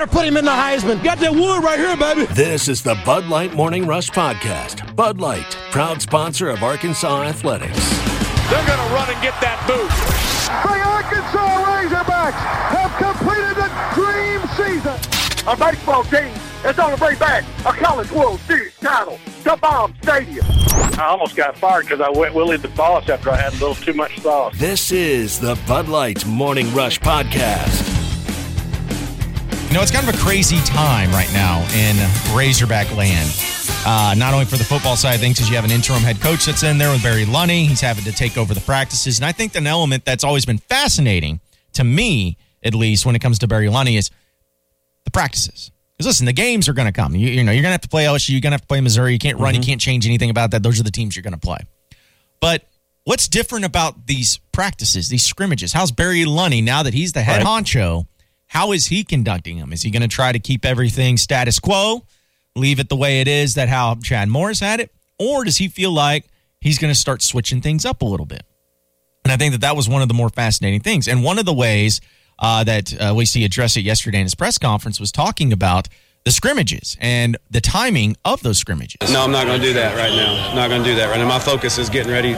better put him in the Heisman. Got that wood right here, baby. This is the Bud Light Morning Rush Podcast. Bud Light, proud sponsor of Arkansas Athletics. They're going to run and get that boot. The Arkansas Razorbacks have completed the dream season. A baseball team is on the way back a College World Series title to Baum Stadium. I almost got fired because I went Willie the Boss after I had a little too much sauce. This is the Bud Light Morning Rush Podcast. You know, it's kind of a crazy time right now in Razorback land. Not only for the football side of things, because you have an interim head coach that's in there with Barry Lunney. He's having to take over the practices. And I think an element that's always been fascinating, to me at least, when it comes to Barry Lunney is the practices. Because listen, the games are going to come. You know, you're going to have to play LSU. You're going to have to play Missouri. You can't run. You can't change anything about that. Those are the teams you're going to play. But what's different about these practices, these scrimmages? How's Barry Lunney, now that he's the head honcho, how is he conducting them? Is he going to try to keep everything status quo, leave it the way it is, that how Chad Morris had it? Or does he feel like he's going to start switching things up a little bit? And I think that was one of the more fascinating things. And one of the ways that he addressed it yesterday in his press conference was talking about the scrimmages and the timing of those scrimmages. No, I'm not going to do that right now. I'm not going to do that right now. My focus is getting ready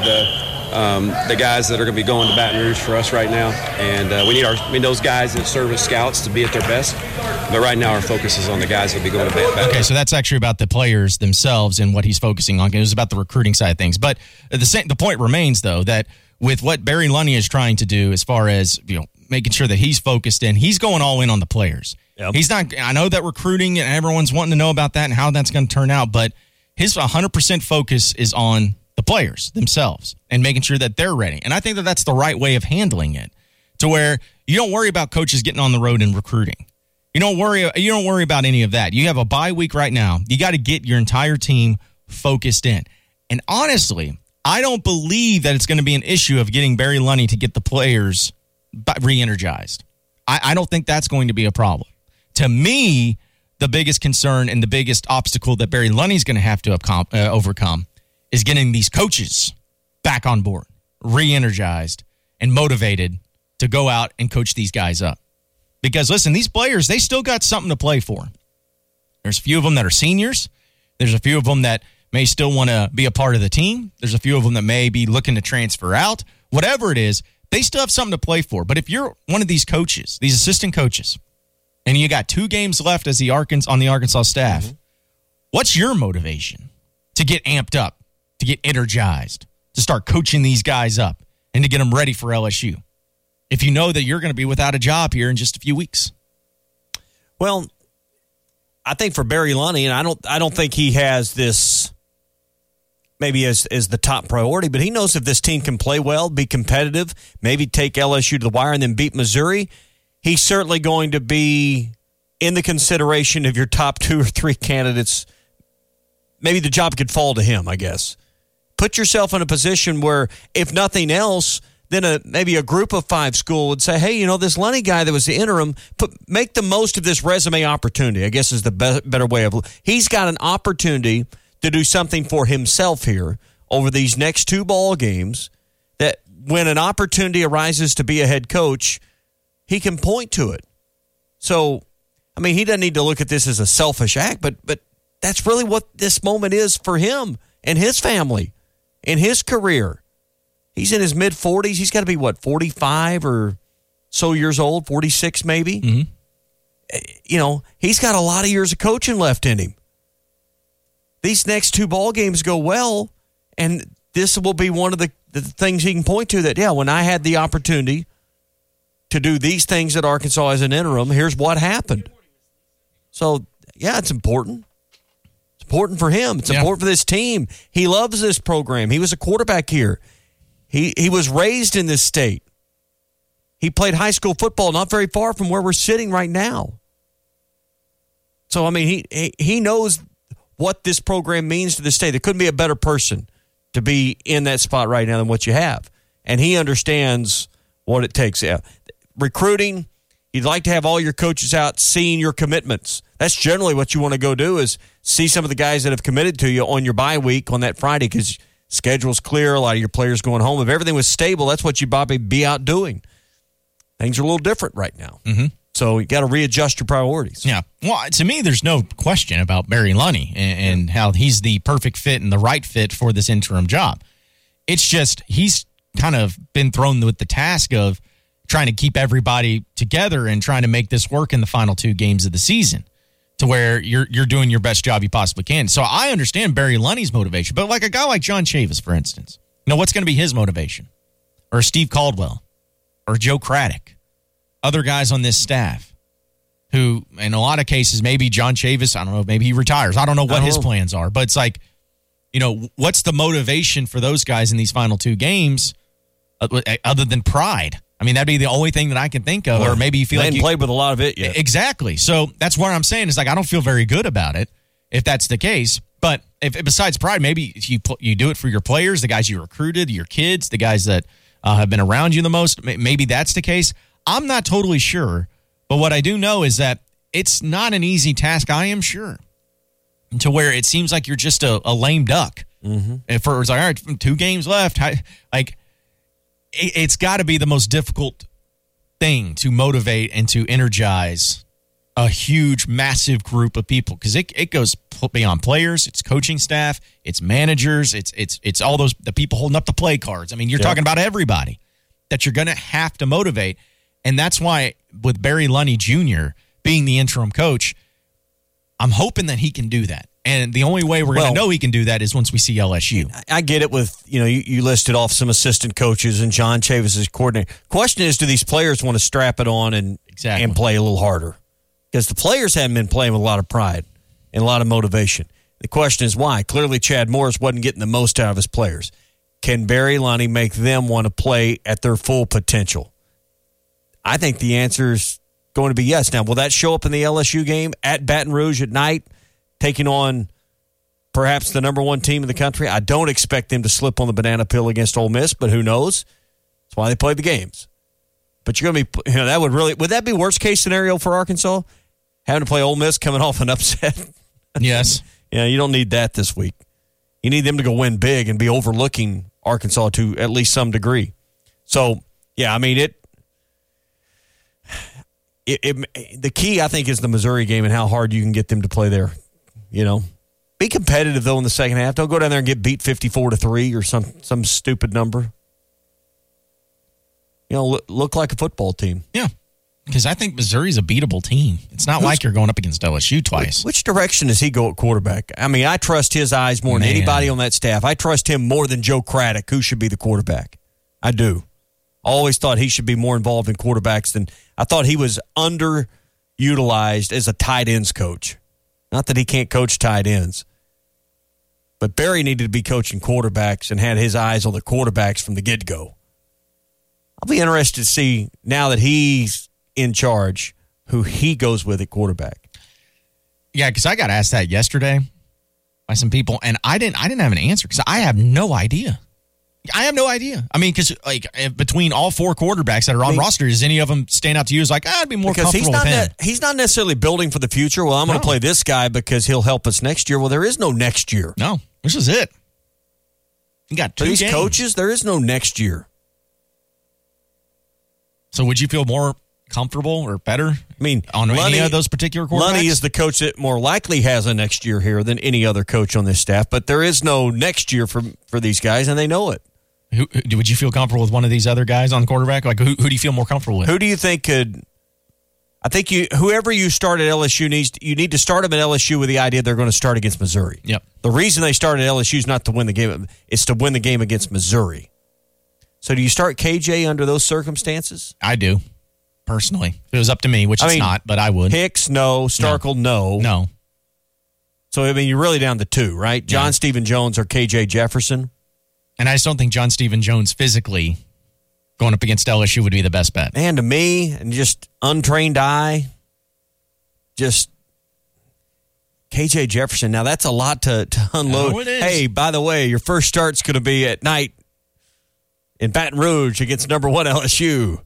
the guys that are going to be going to Baton Rouge for us right now. And we need those guys that serve as scouts to be at their best. But right now our focus is on the guys that will be going to Baton Rouge. Okay, so that's actually about the players themselves and what he's focusing on. It was about the recruiting side of things. But the point remains, though, that with what Barry Lunney is trying to do as far as, you know, making sure that he's focused in, he's going all in on the players. Yep. He's not. I know that recruiting and everyone's wanting to know about that and how that's going to turn out, but his 100% focus is on the players themselves and making sure that they're ready. And I think that that's the right way of handling it, to where you don't worry about coaches getting on the road and recruiting. You don't worry about any of that. You have a bye week right now. You got to get your entire team focused in. And honestly, I don't believe that it's going to be an issue of getting Barry Lunney to get the players re-energized. I don't think that's going to be a problem. To me, the biggest concern and the biggest obstacle that Barry Lunney's going to have to overcome is getting these coaches back on board, re-energized, and motivated to go out and coach these guys up. Because, listen, these players, they still got something to play for. There's a few of them that are seniors. There's a few of them that may still want to be a part of the team. There's a few of them that may be looking to transfer out. Whatever it is, they still have something to play for. But if you're one of these coaches, these assistant coaches, and you got 2 games left as on the Arkansas staff, what's your motivation to get amped up, to get energized, to start coaching these guys up, and to get them ready for LSU, if you know that you're going to be without a job here in just a few weeks? Well, I think for Barry Lunney, and I don't think he has this maybe as the top priority, but he knows if this team can play well, be competitive, maybe take LSU to the wire and then beat Missouri, he's certainly going to be in the consideration of your top 2 or 3 candidates. Maybe the job could fall to him, I guess. Put yourself in a position where, if nothing else, then maybe a group of 5 school would say, hey, you know, this Lunney guy that was the interim, make the most of this resume opportunity, I guess is the better way of. He's got an opportunity to do something for himself here over these next 2 ball games, that when an opportunity arises to be a head coach, he can point to it. So, I mean, he doesn't need to look at this as a selfish act, but that's really what this moment is for him and his family and his career. He's in his mid-40s. He's got to be, 45 or so years old, 46 maybe? Mm-hmm. You know, he's got a lot of years of coaching left in him. These next 2 ball games go well, and this will be one of the things he can point to that, yeah, when I had the opportunity to do these things at Arkansas as an interim, here's what happened. So, yeah, it's important. It's important for him. It's important for this team. He loves this program. He was a quarterback here. He was raised in this state. He played high school football not very far from where we're sitting right now. So, I mean, he knows what this program means to the state. There couldn't be a better person to be in that spot right now than what you have. And he understands what it takes. Yeah. Recruiting, you'd like to have all your coaches out seeing your commitments. That's generally what you want to go do, is see some of the guys that have committed to you on your bye week on that Friday, because schedule's clear, a lot of your players going home. If everything was stable, that's what you'd probably be out doing. Things are a little different right now. Mm-hmm. So you got to readjust your priorities. Yeah. Well, to me, there's no question about Barry Lunny and how he's the perfect fit and the right fit for this interim job. It's just he's kind of been thrown with the task of trying to keep everybody together and trying to make this work in the final 2 games of the season to where you're doing your best job you possibly can. So I understand Barry Lunny's motivation, but like a guy like John Chavis, for instance, what's going to be his motivation? Or Steve Caldwell or Joe Craddock? Other guys on this staff who, in a lot of cases, maybe John Chavis, I don't know, maybe he retires. I don't know what his plans are. But it's like, what's the motivation for those guys in these final 2 games other than pride? I mean, that'd be the only thing that I can think of. Or maybe you feel like you played with a lot of it yet. Exactly. So that's what I'm saying is like I don't feel very good about it if that's the case. But if besides pride, maybe you do it for your players, the guys you recruited, your kids, the guys that have been around you the most. Maybe that's the case. I'm not totally sure, but what I do know is that it's not an easy task, I am sure, to where it seems like you're just a lame duck. Mm-hmm. It's like, all right, 2 games left. It's got to be the most difficult thing to motivate and to energize a huge, massive group of people because it goes beyond players, it's coaching staff, it's managers, it's all the people holding up the play cards. I mean, you're talking about everybody that you're going to have to motivate. And that's why with Barry Lunny Jr. being the interim coach, I'm hoping that he can do that. And the only way we're going to know he can do that is once we see LSU. I get it with, you listed off some assistant coaches and John Chavis as coordinator. Question is, do these players want to strap it on and play a little harder? Because the players haven't been playing with a lot of pride and a lot of motivation. The question is why? Clearly Chad Morris wasn't getting the most out of his players. Can Barry Lunny make them want to play at their full potential? I think the answer is going to be yes. Now, will that show up in the LSU game at Baton Rouge at night, taking on perhaps the number 1 team in the country? I don't expect them to slip on the banana peel against Ole Miss, but who knows? That's why they play the games. But you're going to be, that would that be worst case scenario for Arkansas? Having to play Ole Miss coming off an upset? Yes. You don't need that this week. You need them to go win big and be overlooking Arkansas to at least some degree. So, yeah, I mean, the key, I think, is the Missouri game and how hard you can get them to play there. Be competitive, though, in the second half. Don't go down there and get beat 54-3 or some stupid number. Look like a football team. Yeah, because I think Missouri's a beatable team. It's not like you're going up against LSU twice. Which direction does he go at quarterback? I mean, I trust his eyes more than anybody on that staff. I trust him more than Joe Craddock, who should be the quarterback. I do. I always thought he should be more involved in quarterbacks than I thought he was underutilized as a tight ends coach. Not that he can't coach tight ends. But Barry needed to be coaching quarterbacks and had his eyes on the quarterbacks from the get-go. I'll be interested to see, now that he's in charge, who he goes with at quarterback. Yeah, because I got asked that yesterday by some people, and I didn't have an answer because I have no idea. I have no idea. I mean, because between all 4 quarterbacks that are on roster, does any of them stand out to you as like, I'd be more comfortable with him? He's not necessarily building for the future. Well, I'm going to play this guy because he'll help us next year. Well, there is no next year. No, this is it. You got 2 games. These coaches, there is no next year. So would you feel more comfortable or better? I mean, on any of those particular quarterbacks? Lunny is the coach that more likely has a next year here than any other coach on this staff, but there is no next year for these guys, and they know it. Would you feel comfortable with one of these other guys on quarterback? Like, who do you feel more comfortable with? Who do you think could? I think whoever you start at LSU you need to start them at LSU with the idea they're going to start against Missouri. Yep. The reason they started at LSU is not to win the game; it's to win the game against Missouri. So, do you start KJ under those circumstances? I do, personally. If it was up to me, which it's not, but I would. Hicks, no. Starkle, no. No. So, I mean, you're really down to 2, right? John Stephen Jones or KJ Jefferson. And I just don't think John Stephen Jones physically going up against LSU would be the best bet. And to me, and just untrained eye, just KJ Jefferson. Now, that's a lot to unload. Oh, it is. Hey, by the way, your first start's going to be at night in Baton Rouge against number 1 LSU.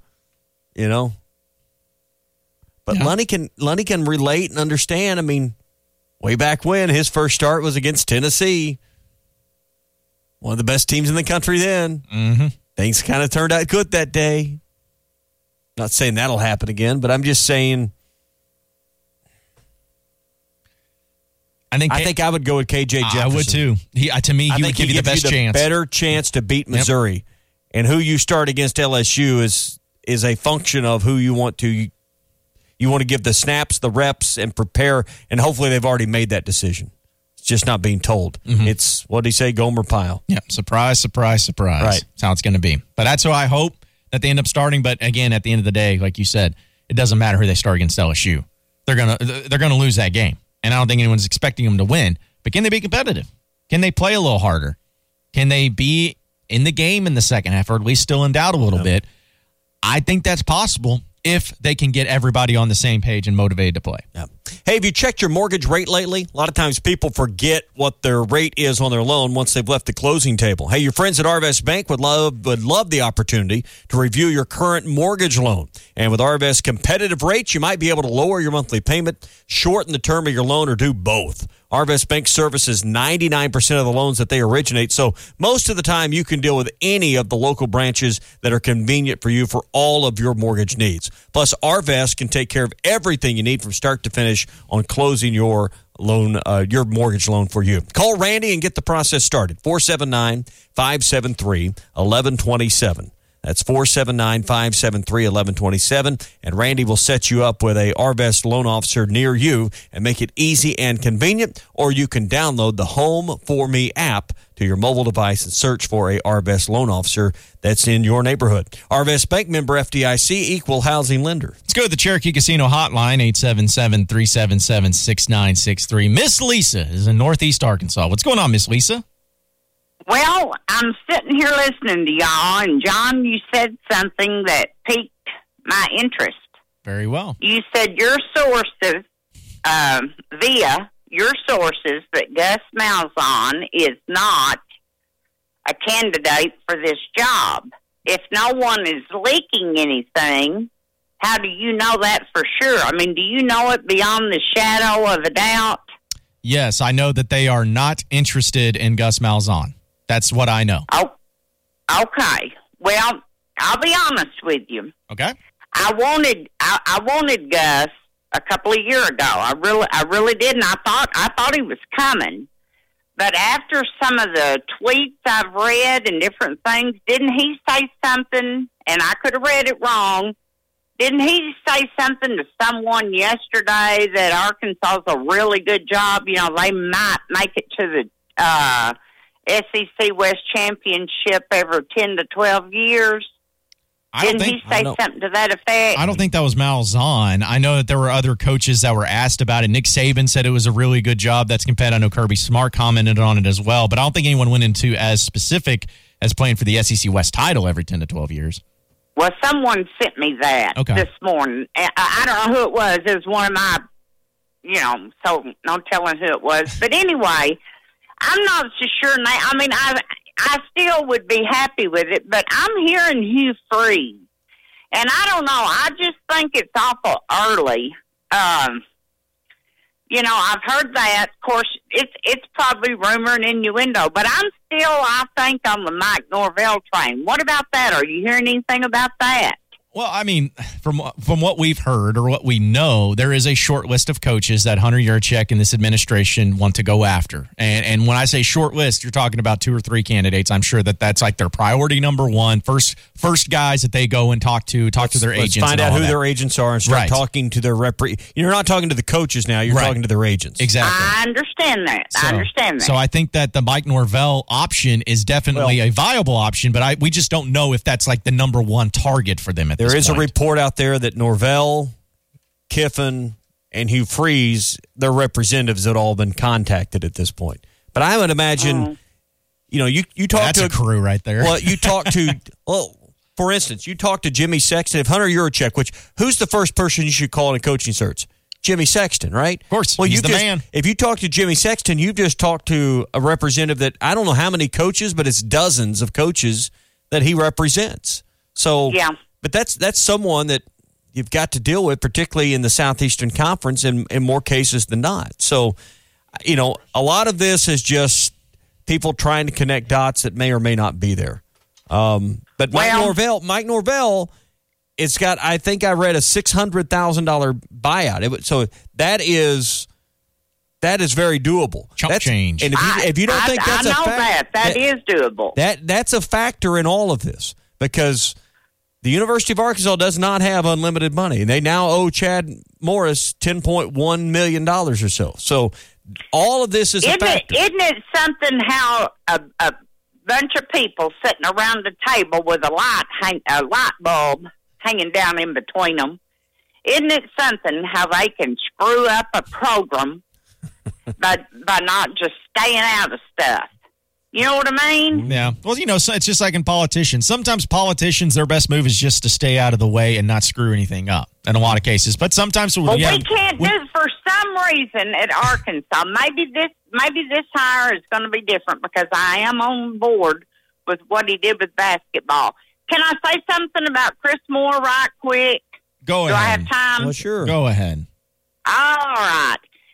But Lunny can relate and understand. I mean, way back when, his first start was against Tennessee. One of the best teams in the country then. Mm-hmm. Things kind of turned out good that day. Not saying that'll happen again, but I'm just saying I think I would go with KJ Jefferson. I would too. To me, he would give you the best chance. Better chance to beat Missouri. Yep. And who you start against LSU is a function of who you want to give the snaps, the reps, and prepare. And hopefully they've already made that decision. It's just not being told. Mm-hmm. It's, what did he say, Gomer Pyle. Yeah, surprise, surprise, surprise. Right. That's how it's going to be. But that's who I hope that they end up starting. But again, at the end of the day, like you said, it doesn't matter who they start against LSU. They're gonna lose that game. And I don't think anyone's expecting them to win. But can they be competitive? Can they play a little harder? Can they be in the game in the second half, or at least still in doubt a little bit? I think that's possible if they can get everybody on the same page and motivated to play. Yeah. Hey, have you checked your mortgage rate lately? A lot of times people forget what their rate is on their loan once they've left the closing table. Hey, your friends at Arvest Bank would love the opportunity to review your current mortgage loan. And with Arvest competitive rates, you might be able to lower your monthly payment, shorten the term of your loan, or do both. Arvest Bank services 99% of the loans that they originate, so most of the time you can deal with any of the local branches that are convenient for you for all of your mortgage needs. Plus, Arvest can take care of everything you need from start to finish on closing your loan, your mortgage loan for you. Call Randy and get the process started. 479-573-1127. That's 479-573-1127. And Randy will set you up with a Arvest loan officer near you and make it easy and convenient. Or you can download the Home For Me app to your mobile device and search for a Arvest loan officer that's in your neighborhood. Arvest Bank, member FDIC, equal housing lender. Let's go to the Cherokee Casino hotline, 877-377-6963. Miss Lisa is in Northeast Arkansas. What's going on, Miss Lisa? Well, I'm sitting here listening to y'all, and John, you said something that piqued my interest. Very well. You said your sources, via your sources, that Gus Malzahn is not a candidate for this job. If no one is leaking anything, how do you know that for sure? I mean, do you know it beyond the shadow of a doubt? Yes, I know that they are not interested in Gus Malzahn. That's what I know. Oh, okay. Well, I'll be honest with you. Okay. I wanted Gus a couple of years ago. I really did, and I thought he was coming. But after some of the tweets I've read and different things, didn't he say something? And I could have read it wrong. Didn't he say something to someone yesterday that Arkansas is a really good job? You know, they might make it to the SEC West Championship every 10 to 12 years. Didn't he say something to that effect? I don't think that was Malzahn. I know that there were other coaches that were asked about it. Nick Saban said it was a really good job. That's competitive. I know Kirby Smart commented on it as well, but I don't think anyone went into as specific as playing for the SEC West title every 10 to 12 years. Well, someone sent me that this morning. I don't know who it was. It was one of my, so no telling who it was. But anyway, I'm not so sure. I mean, I still would be happy with it, but I'm hearing Hugh Freeze. And I don't know. I just think it's awful early. I've heard that. Of course, it's probably rumor and innuendo, but I'm still, I think, on the Mike Norvell train. What about that? Are you hearing anything about that? Well, I mean, from what we've heard or what we know, there is a short list of coaches that Hunter Yurachek and this administration want to go after. And when I say short list, you're talking about 2 or 3 candidates. I'm sure that's like their priority number one. First guys that they go and talk to their agents. Let's find out who their agents are and start talking to their You're not talking to the coaches now. You're talking to their agents. Exactly. I understand that. So I think that the Mike Norvell option is definitely a viable option, but we just don't know if that's like the number one target for them at this point. There is a report out there that Norvell, Kiffin, and Hugh Freeze, their representatives, had all been contacted at this point. But I would imagine, you talk that's to a crew right there. Well, you talk to, for instance, you talk to Jimmy Sexton. If Hunter Yurachek, who's the first person you should call in a coaching search? Jimmy Sexton, right? Of course. Well, he's the man. If you talk to Jimmy Sexton, you've just talked to a representative that I don't know how many coaches, but it's dozens of coaches that he represents. So, yeah. But that's someone that you've got to deal with, particularly in the Southeastern Conference, in more cases than not. So, a lot of this is just people trying to connect dots that may or may not be there. But Mike Norvell, it's got, I think I read a $600,000 buyout. So that is very doable. Chump change. And if you don't think that's a factor, that is doable. That's a factor in all of this, because the University of Arkansas does not have unlimited money. They now owe Chad Morris $10.1 million or so. So all of this is a factor. Isn't it something how a bunch of people sitting around the table with a light bulb hanging down in between them, isn't it something how they can screw up a program by not just staying out of stuff? You know what I mean? Yeah. Well, so it's just like in politicians. Sometimes politicians, their best move is just to stay out of the way and not screw anything up in a lot of cases. But sometimes we can't do it for some reason at Arkansas. Maybe this hire is going to be different because I am on board with what he did with basketball. Can I say something about Chris Moore right quick? Go ahead. Do I have time? Well, sure. Go ahead. All right.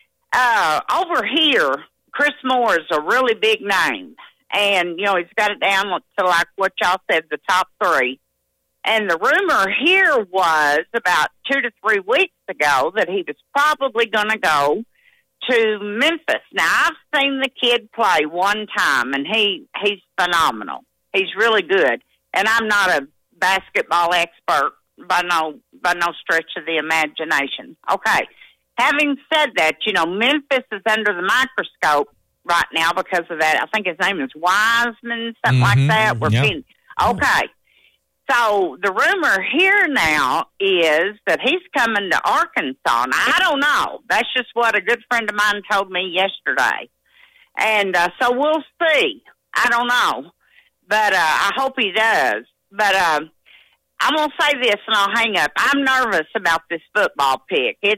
Over here, Chris Moore is a really big name. And, he's got it down to like what y'all said, the top three. And the rumor here was about 2 to 3 weeks ago that he was probably going to go to Memphis. Now, I've seen the kid play one time, and he's phenomenal. He's really good. And I'm not a basketball expert by no stretch of the imagination. Okay. Having said that, Memphis is under the microscope right now because of that. I think his name is Wiseman, something like that. Okay. So the rumor here now is that he's coming to Arkansas. And I don't know. That's just what a good friend of mine told me yesterday. And so we'll see. I don't know. But I hope he does. But I'm going to say this and I'll hang up. I'm nervous about this football pick. If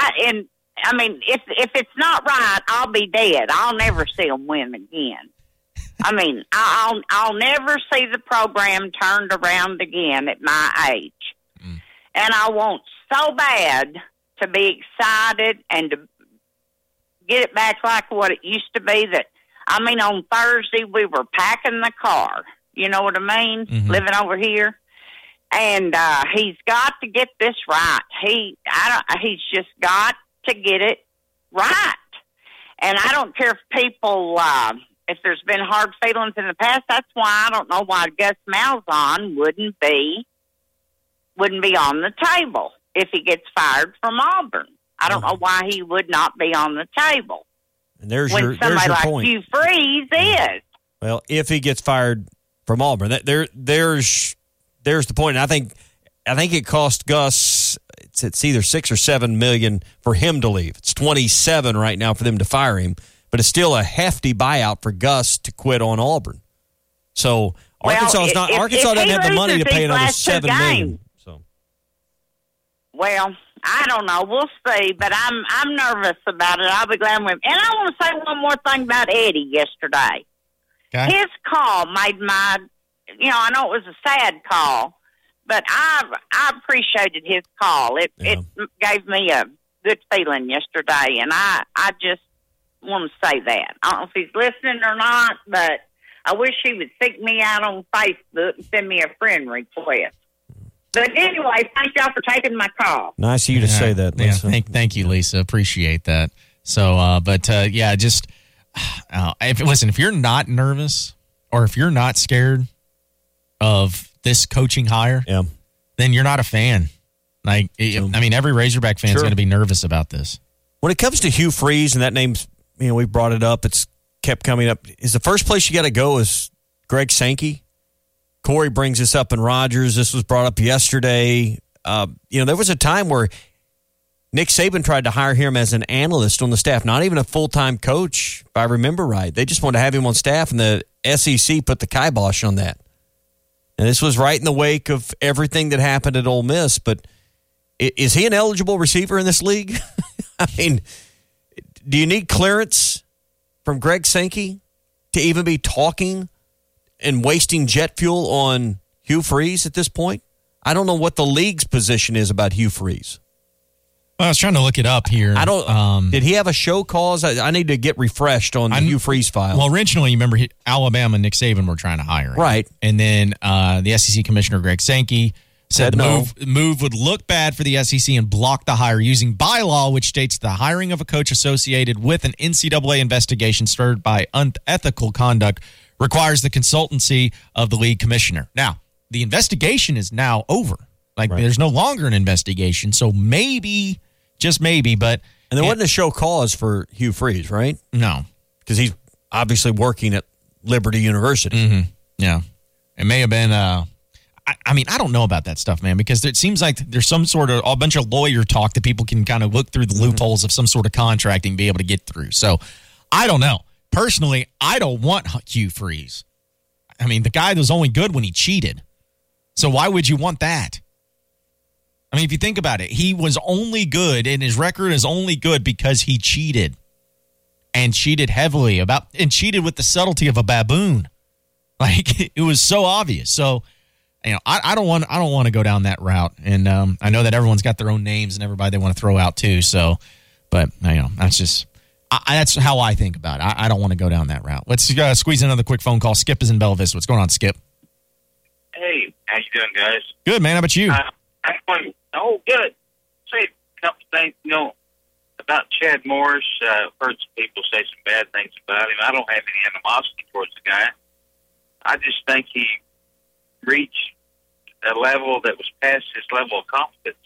it's not right, I'll be dead. I'll never see them win again. I'll never see the program turned around again at my age. And I want so bad to be excited and to get it back like what it used to be. On Thursday we were packing the car. You know what I mean? Mm-hmm. Living over here. And he's got to get this right. He's just got to get it right. And I don't care if people, if there's been hard feelings in the past, that's why I don't know why Gus Malzahn wouldn't be on the table if he gets fired from Auburn. I don't know why he would not be on the table. And there's when your somebody like point. Hugh Freeze is. Well, if he gets fired from Auburn, there's the point. And I think it cost Gus, it's either $6 or $7 million for him to leave. It's 27 right now for them to fire him, but it's still a hefty buyout for Gus to quit on Auburn. So Arkansas doesn't have the money to pay another $7 million. So, well, I don't know. We'll see, but I'm nervous about it. I'll be glad with him. And I want to say one more thing about Eddie yesterday. Okay. His call made my, I know it was a sad call, but I appreciated his call. It gave me a good feeling yesterday, and I just want to say that. I don't know if he's listening or not, but I wish he would seek me out on Facebook and send me a friend request. But anyway, thank y'all for taking my call. Nice of you to say that, Lisa. Yeah, thank you, Lisa. Appreciate that. So, if you're not nervous or if you're not scared of this coaching hire, then you're not a fan. Every Razorback fan is going to be nervous about this. When it comes to Hugh Freeze, and that name's, we brought it up, it's kept coming up. Is the first place you got to go is Greg Sankey? Corey brings this up in Rogers. This was brought up yesterday. There was a time where Nick Saban tried to hire him as an analyst on the staff, not even a full-time coach, if I remember right. They just wanted to have him on staff, and the SEC put the kibosh on that. And this was right in the wake of everything that happened at Ole Miss. But is he an eligible receiver in this league? Do you need clearance from Greg Sankey to even be talking and wasting jet fuel on Hugh Freeze at this point? I don't know what the league's position is about Hugh Freeze. Well, I was trying to look it up here. Did he have a show cause? I need to get refreshed on the Hugh Freeze file. Well, originally, you remember Alabama and Nick Saban were trying to hire him. Right. And then the SEC commissioner, Greg Sankey, said the no. move would look bad for the SEC and block the hire using bylaw, which states the hiring of a coach associated with an NCAA investigation stirred by unethical conduct requires the consultancy of the league commissioner. Now, the investigation is now over. There's no longer an investigation, so maybe, just maybe, but... And there wasn't a show cause for Hugh Freeze, right? No. Because he's obviously working at Liberty University. Mm-hmm. Yeah. It may have been... I don't know about that stuff, man, because it seems like there's some sort of a bunch of lawyer talk that people can kind of look through the loopholes of some sort of contracting and be able to get through. So, I don't know. Personally, I don't want Hugh Freeze. I mean, the guy was only good when he cheated. So why would you want that? I mean, if you think about it, he was only good, and his record is only good because he cheated. And cheated heavily and cheated with the subtlety of a baboon. It was so obvious. So, I don't want to go down that route, and I know that everyone's got their own names and everybody they want to throw out too. So, but that's just that's how I think about it. I don't want to go down that route. Let's squeeze in another quick phone call. Skip is in Bella Vista. What's going on, Skip? Hey, how you doing, guys? Good, man. How about you? Good. Say a couple things, about Chad Morris. I've heard some people say some bad things about him. I don't have any animosity towards the guy. I just think he reached a level that was past his level of competence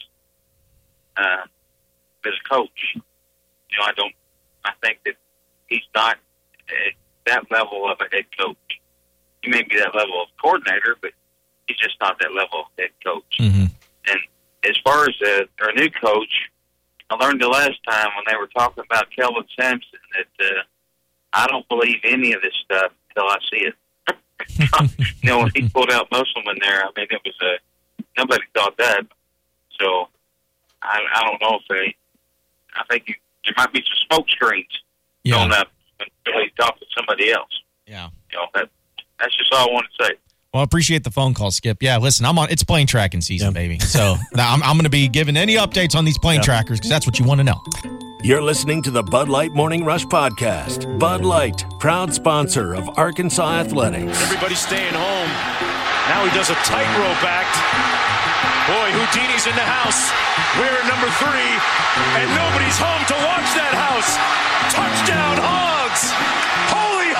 as a coach. I think that he's not at that level of a head coach. He may be that level of coordinator, but he's just not that level of head coach. Mm-hmm. And as far as our new coach, I learned the last time when they were talking about Kelvin Sampson that I don't believe any of this stuff until I see it. When he pulled out Muslim in there, I mean, it was nobody thought that. So I don't know if I think there might be some smoke screens going up until he talks to somebody else. Yeah. That's just all I want to say. Well, I appreciate the phone call, Skip. Yeah, listen, it's plane tracking season, baby. So I'm going to be giving any updates on these plane trackers because that's what you want to know. You're listening to the Bud Light Morning Rush Podcast. Bud Light, proud sponsor of Arkansas Athletics. Everybody's staying home. Now he does a tightrope act. Boy, Houdini's in the house. We're at number 3, and nobody's home to watch that house. Touchdown, Hogs! Holy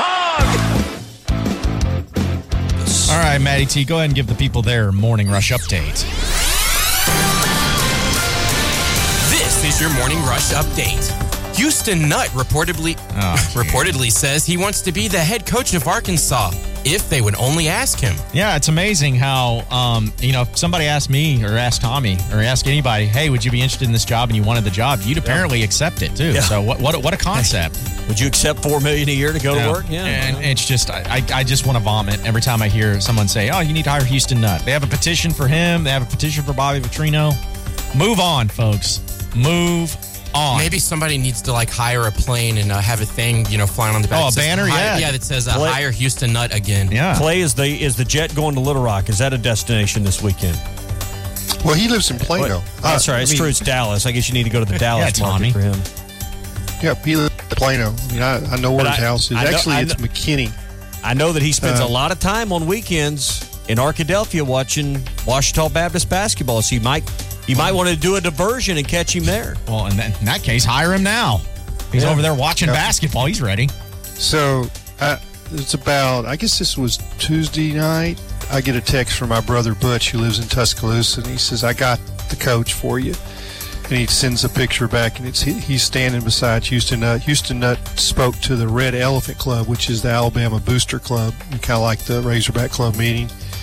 Hog! All right, Matty T, go ahead and give the people their Morning Rush update. This is your Morning Rush update. Houston Nutt reportedly says he wants to be the head coach of Arkansas if they would only ask him. Yeah, it's amazing how, if somebody asked me or asked Tommy or asked anybody, hey, would you be interested in this job and you wanted the job, you'd apparently accept it too. Yeah. So what a concept. Would you accept $4 million a year to go to work? Yeah. And it's just, I just want to vomit every time I hear someone say, oh, you need to hire Houston Nutt. They have a petition for him. They have a petition for Bobby Petrino. Move on, folks. Move on. Maybe somebody needs to hire a plane and have a thing, flying on the back. Oh, a banner, yeah, that says hire Houston Nutt again. Yeah. Clay, is the jet going to Little Rock? Is that a destination this weekend? Well, he lives in Plano. That's right. It's true. It's Dallas. I guess you need to go to the Dallas market for him. Yeah, he lives in Plano. I mean, I know where his house is. Actually, it's McKinney. I know that he spends a lot of time on weekends in Arkadelphia watching Ouachita Baptist basketball. So you might want to do a diversion and catch him there. Well, in that case, hire him now. He's over there watching basketball. He's ready. So it's about, I guess this was Tuesday night. I get a text from my brother Butch, who lives in Tuscaloosa, and he says, I got the coach for you. And he sends a picture back, and he's standing beside Houston Nutt. Houston Nutt spoke to the Red Elephant Club, which is the Alabama Booster Club, kind of like the Razorback Club meeting.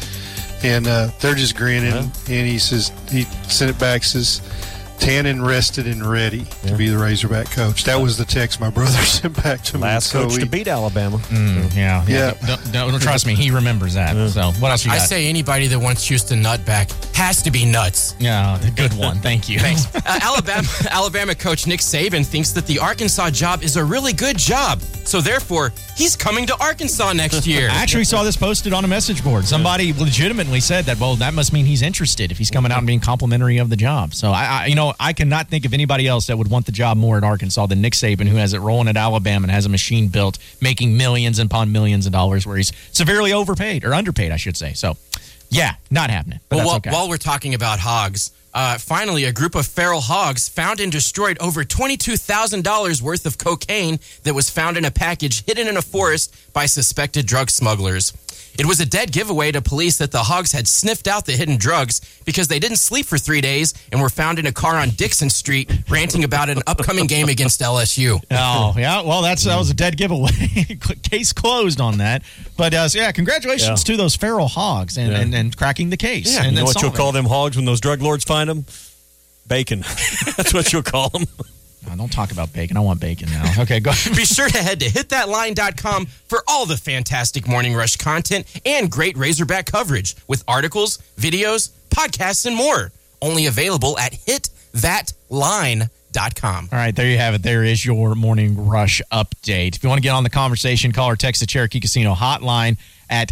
And they're just grinning, and he says, he sent it back, says, Tannen rested and ready to be the Razorback coach. That was the text my brother sent back to me. Last coach to beat Alabama. Yeah. Don't trust me. He remembers that. So what else you got? I say anybody that wants Houston Nutt back has to be nuts. Yeah, the good one. Thank you. Thanks. Alabama coach Nick Saban thinks that the Arkansas job is a really good job. So therefore, he's coming to Arkansas next year. I actually saw this posted on a message board. Somebody legitimately said that, well, that must mean he's interested if he's coming out and being complimentary of the job. So I cannot think of anybody else that would want the job more at Arkansas than Nick Saban, who has it rolling at Alabama and has a machine built, making millions upon millions of dollars, where he's severely overpaid or underpaid, I should say. So Yeah, not happening. But that's okay. While we're talking about hogs, finally, a group of feral hogs found and destroyed over $22,000 worth of cocaine that was found in a package hidden in a forest by suspected drug smugglers. It was a dead giveaway to police that the hogs had sniffed out the hidden drugs because they didn't sleep for 3 days and were found in a car on Dixon Street ranting about an upcoming game against LSU. Oh, yeah. Well, that was a dead giveaway. Case closed on that. But, congratulations to those feral hogs and cracking the case. Yeah, and you know what you'll call them hogs when those drug lords find them? Bacon. That's what you'll call them. No, don't talk about bacon. I want bacon now. Okay, go ahead. Be sure to head to hitthatline.com for all the fantastic Morning Rush content and great Razorback coverage with articles, videos, podcasts, and more. Only available at hitthatline.com. All right, there you have it. There is your Morning Rush update. If you want to get on the conversation, call or text the Cherokee Casino hotline at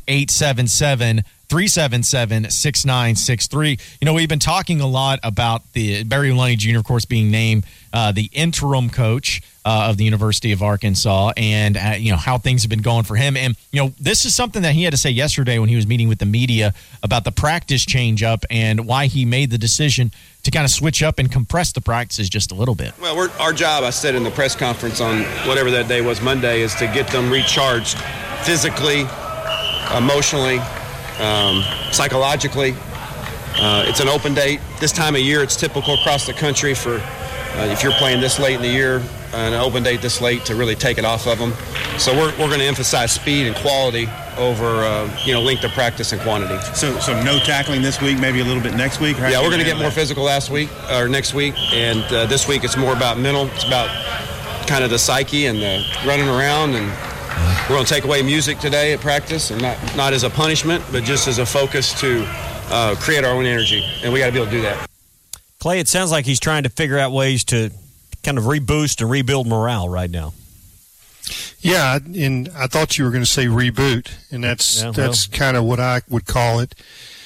877-377-6963. You know, we've been talking a lot about the Barry Lunny Jr., of course, being named the interim coach of the University of Arkansas, and how things have been going for him. And this is something that he had to say yesterday when he was meeting with the media about the practice change-up and why he made the decision to kind of switch up and compress the practices just a little bit. Well, our job, I said in the press conference on whatever that day was, Monday, is to get them recharged physically, emotionally, psychologically. It's an open date. This time of year, it's typical across the country for if you're playing this late in the year, an open date this late, to really take it off of them. So we're going to emphasize speed and quality over length of practice and quantity. So no tackling this week, maybe a little bit next week? Yeah, we're going to get more physical next week, and this week it's more about mental. It's about kind of the psyche and the running around, and we're going to take away music today at practice, and not as a punishment, but just as a focus to create our own energy, and we got to be able to do that. Clay, it sounds like he's trying to figure out ways to kind of reboost and rebuild morale right now. Yeah, and I thought you were going to say reboot, and that's kind of what I would call it.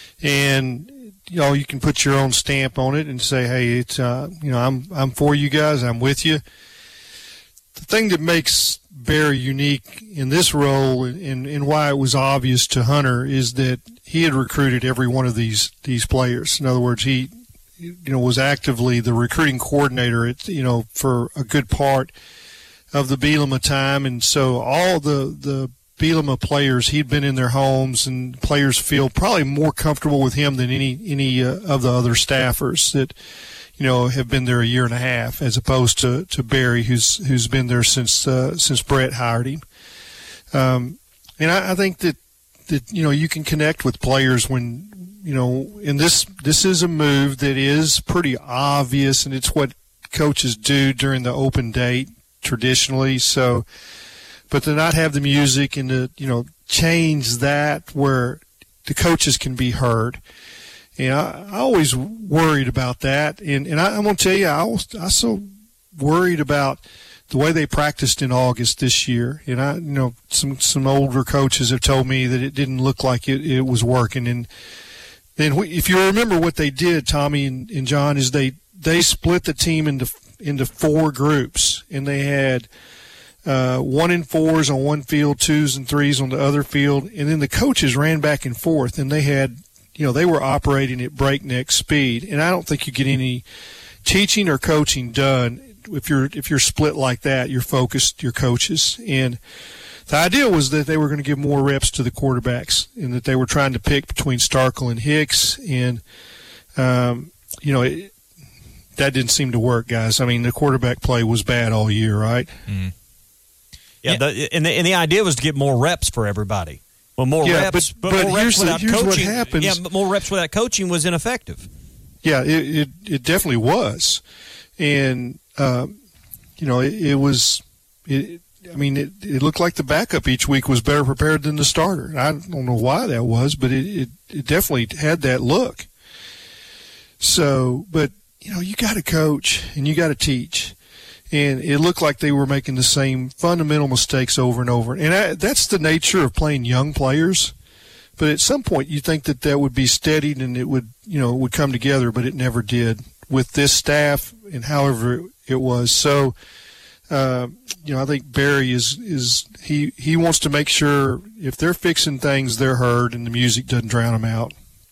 And you can put your own stamp on it and say, hey, it's I'm for you guys, I'm with you. The thing that makes Barry unique in this role and why it was obvious to Hunter is that he had recruited every one of these players. In other words, he was actively the recruiting coordinator for a good part of the Bielema time, and so all the Bielema players, he'd been in their homes, and players feel probably more comfortable with him than any of the other staffers that have bbeen there a year and a half, as opposed to Barry, who's been there since Brett hired him. And I think that you can connect with players when and this is a move that is pretty obvious, and it's what coaches do during the open date traditionally. So, but to not have the music and to change that where the coaches can be heard. And I always worried about that, and I'm going to tell you, I so worried about the way they practiced in August this year. And some older coaches have told me that it didn't look like it was working. And then if you remember what they did, Tommy and John, is they split the team into four groups, and they had 1 and 4s on one field, 2s and 3s on the other field, and then the coaches ran back and forth, and they had they were operating at breakneck speed. And I don't think you get any teaching or coaching done if you're split like that. You're focused, your coaches. And the idea was that they were going to give more reps to the quarterbacks, and that they were trying to pick between Starkel and Hicks. And that didn't seem to work, guys. I mean, the quarterback play was bad all year, right? Mm. Yeah, and the idea was to get more reps for everybody. Well, more reps, but more reps without coaching. What happens. Yeah, but more reps without coaching was ineffective. Yeah, it definitely was, and it was. It looked like the backup each week was better prepared than the starter. I don't know why that was, but it definitely had that look. So, but you got to coach and you got to teach. And it looked like they were making the same fundamental mistakes over and over. And that's the nature of playing young players. But at some point, you think that would be steadied and it would come together, but it never did with this staff and however it was. So, I think Barry he wants to make sure if they're fixing things, they're heard and the music doesn't drown them out.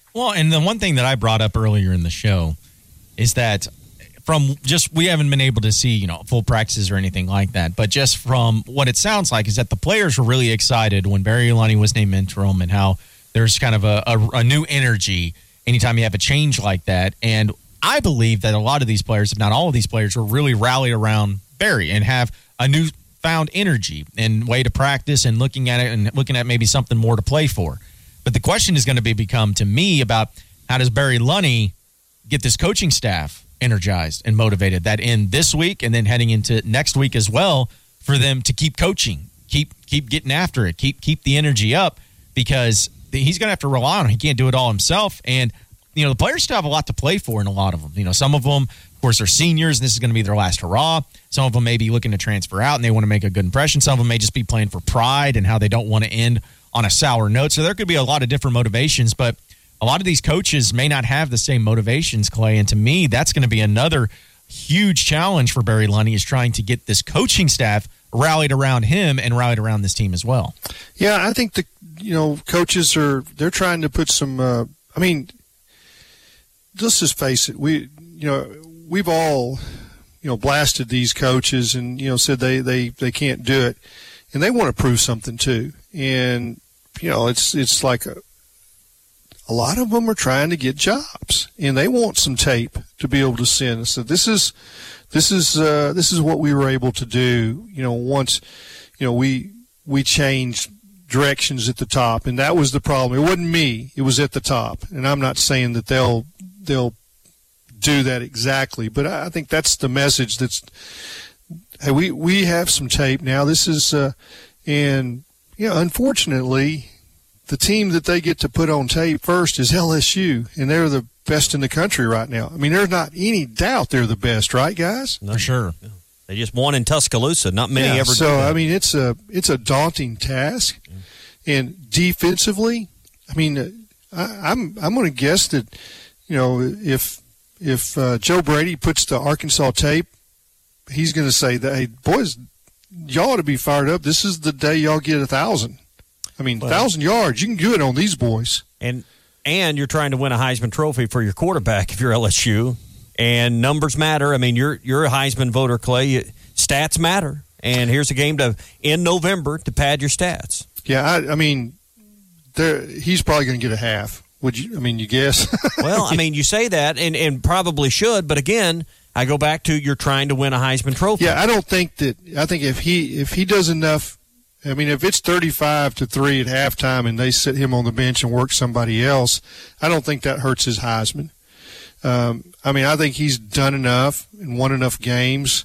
Well, and the one thing that I brought up earlier in the show is that we haven't been able to see, full practices or anything like that, but just from what it sounds like is that the players were really excited when Barry Lunny was named interim and how there's kind of a new energy anytime you have a change like that. And I believe that a lot of these players, if not all of these players, were really rallied around Barry and have a newfound energy and way to practice and looking at it and looking at maybe something more to play for. But the question is going to become to me about how does Barry Lunny get this coaching staff energized and motivated that in this week and then heading into next week as well for them to keep coaching, keep getting after it, keep the energy up, because he's going to have to rely on it. He can't do it all himself. And, the players still have a lot to play for in a lot of them. Some of them, of course, are seniors, and this is going to be their last hurrah. Some of them may be looking to transfer out, and they want to make a good impression. Some of them may just be playing for pride and how they don't want to end on a sour note. So there could be a lot of different motivations, but a lot of these coaches may not have the same motivations, Clay. And to me, that's going to be another huge challenge for Barry Lunny, is trying to get this coaching staff rallied around him and rallied around this team as well. Yeah, I think coaches they're trying to put some. Let's just face it. We've all blasted these coaches and said they can't do it, and they want to prove something too. And it's like a lot of them are trying to get jobs, and they want some tape to be able to send. So this is what we were able to do. Once we changed directions at the top, and that was the problem. It wasn't me; it was at the top. And I'm not saying that they'll do that exactly, but I think that's the message. That's, hey, we have some tape now. This is unfortunately, the team that they get to put on tape first is LSU, and they're the best in the country right now. There's not any doubt they're the best, right, guys? For sure. They just won in Tuscaloosa. Not many ever do. So it's a daunting task, and defensively, I'm going to guess that if Joe Brady puts the Arkansas tape, he's going to say that, hey, boys, y'all ought to be fired up. This is the day y'all get 1,000. 1,000 yards, you can do it on these boys. And you're trying to win a Heisman Trophy for your quarterback if you're LSU. And numbers matter. You're a Heisman voter, Clay. Stats matter. And here's a game in November to pad your stats. Yeah, he's probably going to get a half. Would you? You guess? Well, you say that, and probably should. But again, I go back to you're trying to win a Heisman Trophy. Yeah, I think if he does enough. If it's 35-3 at halftime and they sit him on the bench and work somebody else, I don't think that hurts his Heisman. I think he's done enough and won enough games.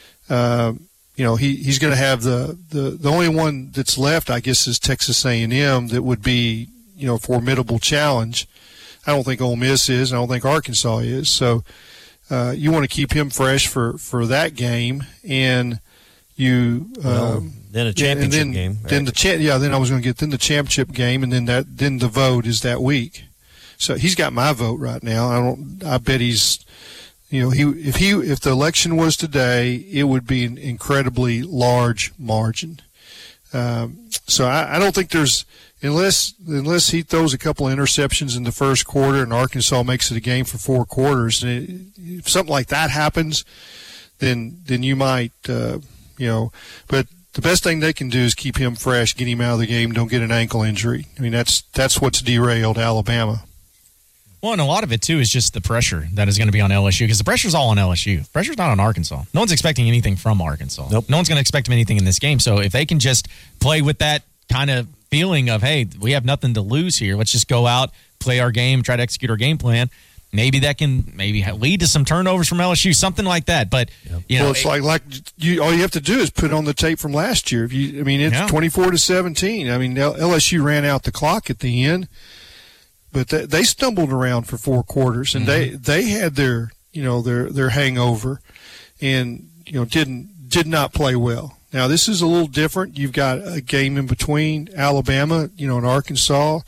He's going to have the only one that's left, I guess, is Texas A&M that would be, a formidable challenge. I don't think Ole Miss is. I don't think Arkansas is. So you want to keep him fresh for that game, and you then a championship game. Right? Then I was going to get the championship game, and then the vote is that week. So he's got my vote right now. I bet he's, if the election was today, it would be an incredibly large margin. So I don't think there's, unless he throws a couple of interceptions in the first quarter and Arkansas makes it a game for 4 quarters, and if something like that happens, then you might, but the best thing they can do is keep him fresh, get him out of the game, don't get an ankle injury. That's what's derailed Alabama. Well, and a lot of it, too, is just the pressure that is going to be on LSU, because the pressure's all on LSU. The pressure's not on Arkansas. No one's expecting anything from Arkansas. Nope. No one's going to expect anything in this game. So if they can just play with that kind of feeling of, hey, we have nothing to lose here, let's just go out, play our game, try to execute our game plan, maybe that can lead to some turnovers from LSU, something like that. But, it's all you have to do is put on the tape from last year. It's 24-17. LSU ran out the clock at the end. But they stumbled around for 4 quarters, and they had their hangover, and did not play well. Now this is a little different. You've got a game in between Alabama, and Arkansas.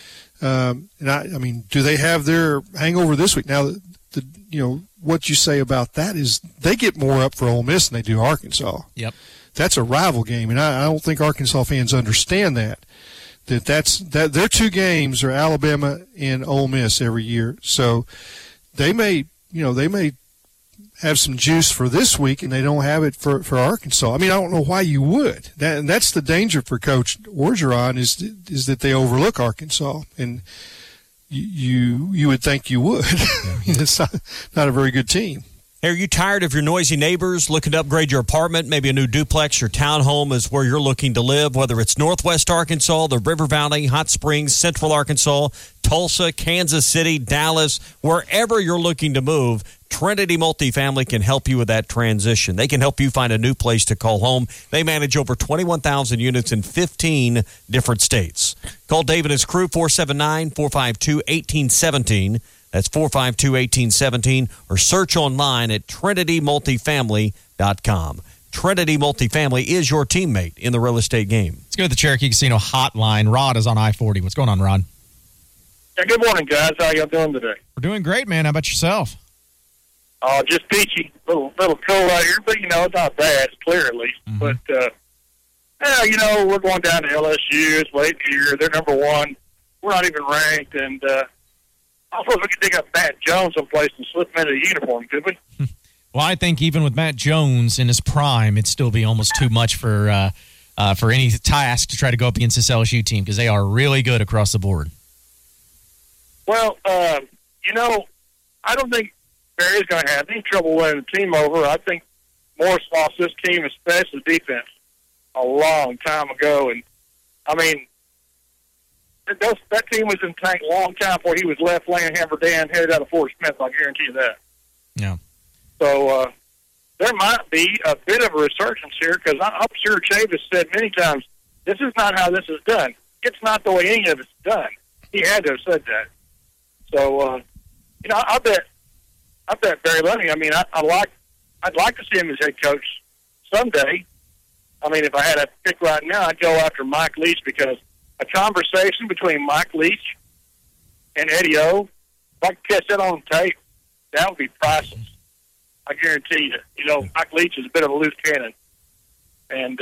Do they have their hangover this week? Now what you say about that is they get more up for Ole Miss than they do Arkansas. Yep, that's a rival game, and I don't think Arkansas fans understand that. their two games are Alabama and Ole Miss every year. So they may have some juice for this week, and they don't have it for Arkansas. I mean, I don't know why you would. And that's the danger for Coach Orgeron is that they overlook Arkansas, and you would think you would. Yeah. It's not a very good team. Are you tired of your noisy neighbors, looking to upgrade your apartment? Maybe a new duplex or townhome is where you're looking to live, whether it's Northwest Arkansas, the River Valley, Hot Springs, Central Arkansas, Tulsa, Kansas City, Dallas, wherever you're looking to move, Trinity Multifamily can help you with that transition. They can help you find a new place to call home. They manage over 21,000 units in 15 different states. Call Dave and his crew, 479-452-1817. That's 452-1817, or search online at TrinityMultifamily.com. Trinity Multifamily is your teammate in the real estate game. Let's go to the Cherokee Casino hotline. Rod is on I-40. What's going on, Rod? Yeah, good morning, guys. How y'all doing today? We're doing great, man. How about yourself? Just peachy. Little cold out here, but, it's not bad. It's clear, at least. Mm-hmm. But, we're going down to LSU. It's late here. They're number one. We're not even ranked, and I suppose we could dig up Matt Jones someplace and slip him into a uniform, could we? Well, I think even with Matt Jones in his prime, it'd still be almost too much for any task to try to go up against this LSU team, because they are really good across the board. Well, I don't think Barry's going to have any trouble winning the team over. I think Morris lost this team, especially defense, a long time ago. And, that team was in tank a long time before he was left laying Hammer Dan headed out of Fort Smith. I guarantee you that. Yeah. So there might be a bit of a resurgence here, because I'm sure Chavis said many times, this is not how this is done. It's not the way any of it's done. He had to have said that. So, I bet Barry Lunny. I'd like to see him as head coach someday. If I had to pick right now, I'd go after Mike Leach, because a conversation between Mike Leach and Eddie O, if I could catch that on tape, that would be priceless. I guarantee you. Mike Leach is a bit of a loose cannon. And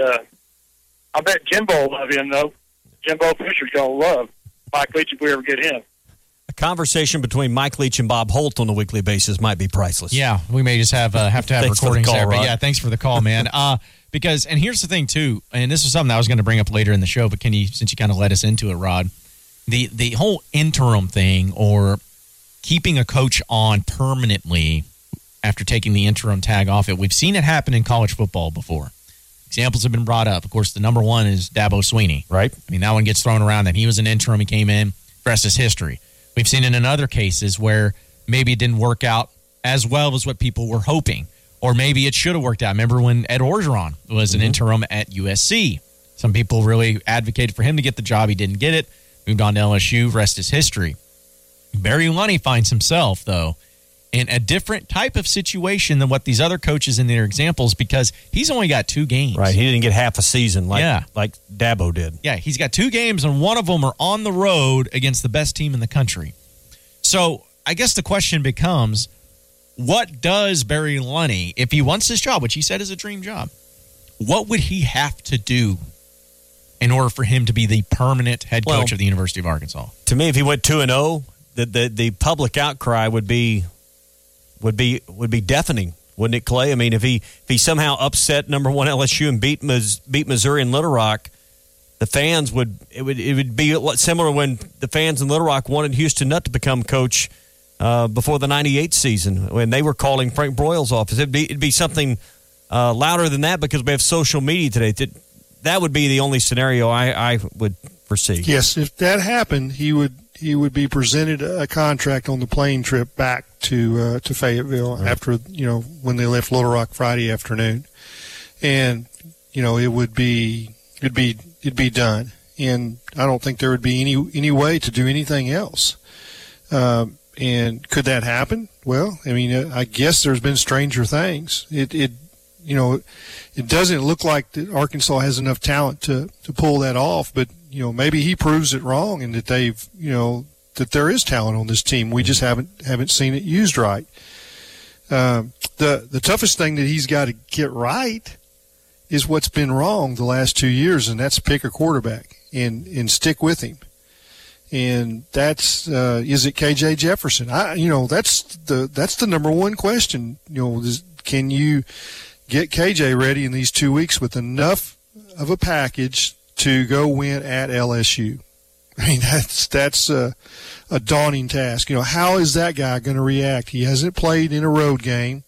I bet Jimbo will love him, though. Jimbo Fisher's going to love Mike Leach if we ever get him. A conversation between Mike Leach and Bob Holt on a weekly basis might be priceless. Yeah, we may just have to have recordings there. Rod. But yeah, thanks for the call, man. Because, and here's the thing too, and this is something I was going to bring up later in the show, but since you kind of led us into it, Rod, the whole interim thing, or keeping a coach on permanently after taking the interim tag off it, we've seen it happen in college football before. Examples have been brought up. Of course, the number one is Dabo Swinney. Right. That one gets thrown around, that he was an interim, he came in, the rest is history. We've seen it in other cases where maybe it didn't work out as well as what people were hoping. Or maybe it should have worked out. Remember when Ed Orgeron was an interim at USC? Some people really advocated for him to get the job. He didn't get it. Moved on to LSU. Rest is history. Barry Lunny finds himself, though, in a different type of situation than what these other coaches in their examples, because he's only got 2 games. Right. He didn't get half a season like Dabo did. Yeah, he's got 2 games, and one of them are on the road against the best team in the country. So I guess the question becomes, what does Barry Lunny, if he wants this job, which he said is a dream job, what would he have to do in order for him to be the permanent head coach of the University of Arkansas? To me, if he went 2-0, the public outcry would be deafening, wouldn't it, Clay? If he somehow upset number 1 LSU and beat Missouri and Little Rock, the fans would be similar when the fans in Little Rock wanted Houston Nutt to become coach before the 98 season, when they were calling Frank Broyles' office. It'd be something louder than that, because we have social media today. That would be the only scenario I would foresee. Yes, if that happened, he would be presented a contract on the plane trip back to Fayetteville after when they left Little Rock Friday afternoon, and it'd be done. And I don't think there would be any way to do anything else. And could that happen? Well, I guess there's been stranger things. It doesn't look like that Arkansas has enough talent to pull that off, but maybe he proves it wrong, and that that there is talent on this team. We just haven't seen it used right. The toughest thing that he's got to get right is what's been wrong the last 2 years, and that's pick a quarterback. and stick with him. And that's is it KJ Jefferson? That's the number one question. Can you get KJ ready in these 2 weeks with enough of a package to go win at LSU? I mean, that's a daunting task. How is that guy going to react? He hasn't played in a road game,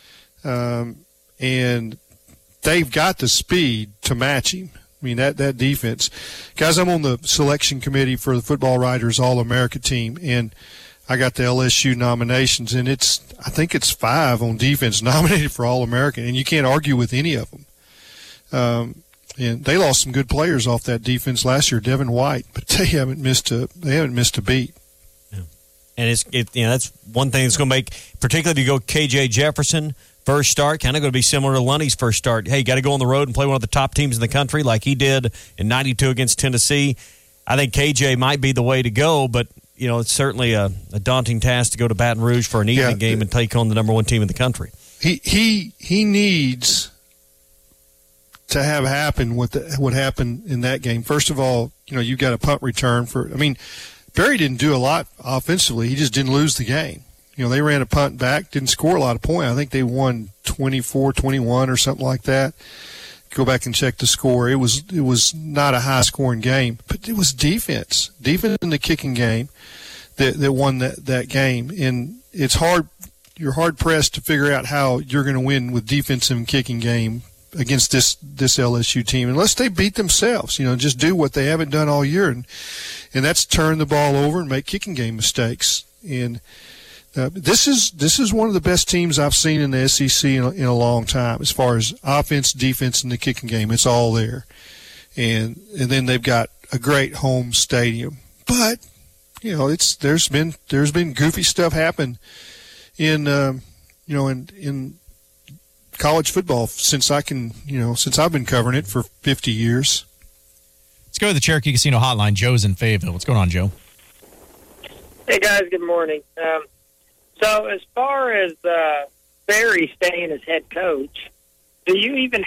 and they've got the speed to match him. I mean, that defense. Guys, I'm on the selection committee for the Football Writers All-America team, and I got the LSU nominations, and I think it's 5 on defense nominated for All-American, and you can't argue with any of them. And they lost some good players off that defense last year, Devin White, but they haven't missed a beat. Yeah. And that's one thing that's going to make, particularly if you go KJ Jefferson first start, kind of going to be similar to Lunny's first start. Hey, you got to go on the road and play one of the top teams in the country like he did in 92 against Tennessee. I think KJ might be the way to go, but it's certainly a daunting task to go to Baton Rouge for an evening game and take on the number one team in the country. He needs to have happen what happened in that game. First of all, you've got a punt return Barry didn't do a lot offensively. He just didn't lose the game. They ran a punt back, didn't score a lot of points. I think they won 24-21 or something like that. Go back and check the score. It was not a high-scoring game, but it was defense in the kicking game that won that game. And it's hard. You're hard-pressed to figure out how you're going to win with defensive and kicking game against this LSU team, unless they beat themselves. Just do what they haven't done all year, and that's turn the ball over and make kicking game mistakes. And this is one of the best teams I've seen in the SEC in a long time, as far as offense, defense, and the kicking game. It's all there, and then they've got a great home stadium. But there's been goofy stuff happen in college football since I've been covering it for 50 years. Let's go to the Cherokee Casino Hotline. Joe's in Fayetteville. What's going on, Joe? Hey guys, good morning. So as far as Barry staying as head coach, do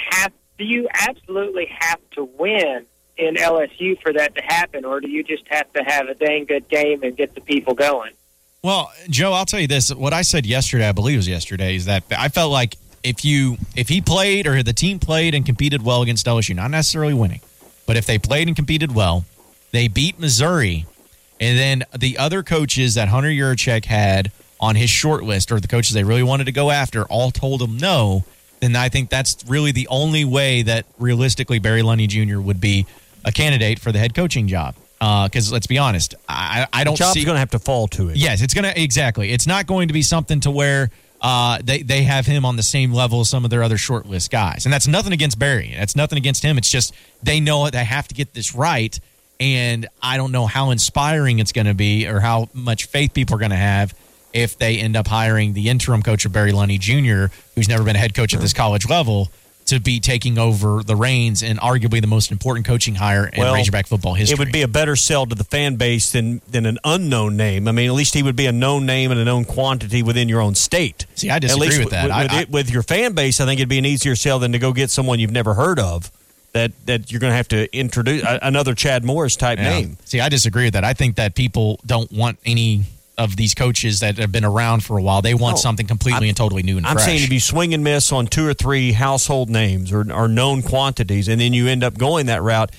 you absolutely have to win in LSU for that to happen, or do you just have to have a dang good game and get the people going? Well, Joe, I'll tell you this. What I said yesterday, I believe it was yesterday, is that I felt like if he played or the team played and competed well against LSU, not necessarily winning, but if they played and competed well, they beat Missouri, and then the other coaches that Hunter Yurachek had on his short list, or the coaches they really wanted to go after, all told him no, then I think that's really the only way that realistically Barry Lunny Jr. would be a candidate for the head coaching job. Because let's be honest, I don't see... The job's going to have to fall to it. Yes, it's going to... Exactly. It's not going to be something to where they have him on the same level as some of their other short list guys. And that's nothing against Barry. That's nothing against him. It's just they know they have to get this right, and I don't know how inspiring it's going to be or how much faith people are going to have if they end up hiring the interim coach of Barry Lunny Jr., who's never been a head coach at this college level, to be taking over the reins and arguably the most important coaching hire in Razorback football history. It would be a better sell to the fan base than an unknown name. I mean, at least he would be a known name and a known quantity within your own state. See, I disagree with that. With your fan base, I think it'd be an easier sell than to go get someone you've never heard of that you're going to have to introduce another Chad Morris type name. See, I disagree with that. I think that people don't want any of these coaches that have been around for a while. They want something completely and totally new and fresh. I'm saying if you swing and miss on 2 or 3 household names or known quantities, and then you end up going that route,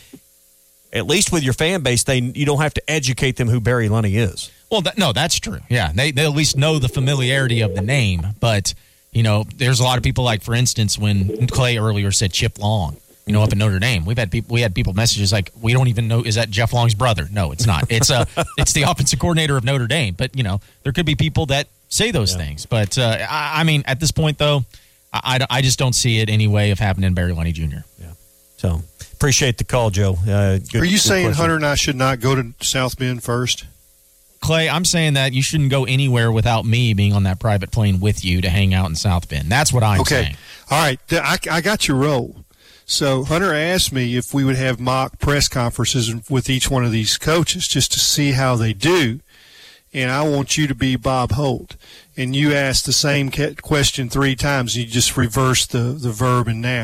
at least with your fan base, you don't have to educate them who Barry Lunny is. Well, no, that's true. Yeah, they at least know the familiarity of the name. But, there's a lot of people, like, for instance, when Clay earlier said Chip Long, up in Notre Dame, we had people messages like, we don't even know, is that Jeff Long's brother? No, it's not. It's it's the offensive coordinator of Notre Dame. But there could be people that say those things. But I mean, at this point though, I just don't see it any way of happening Barry Lunny Jr. Yeah. So appreciate the call, Joe. Are you saying question. Hunter and I should not go to South Bend first? Clay, I'm saying that you shouldn't go anywhere without me being on that private plane with you to hang out in South Bend. That's what I'm saying. All right, I got your role. So Hunter asked me if we would have mock press conferences with each one of these coaches just to see how they do. And I want you to be Bob Holt. And you asked the same question 3 times. You just reversed the verb and noun.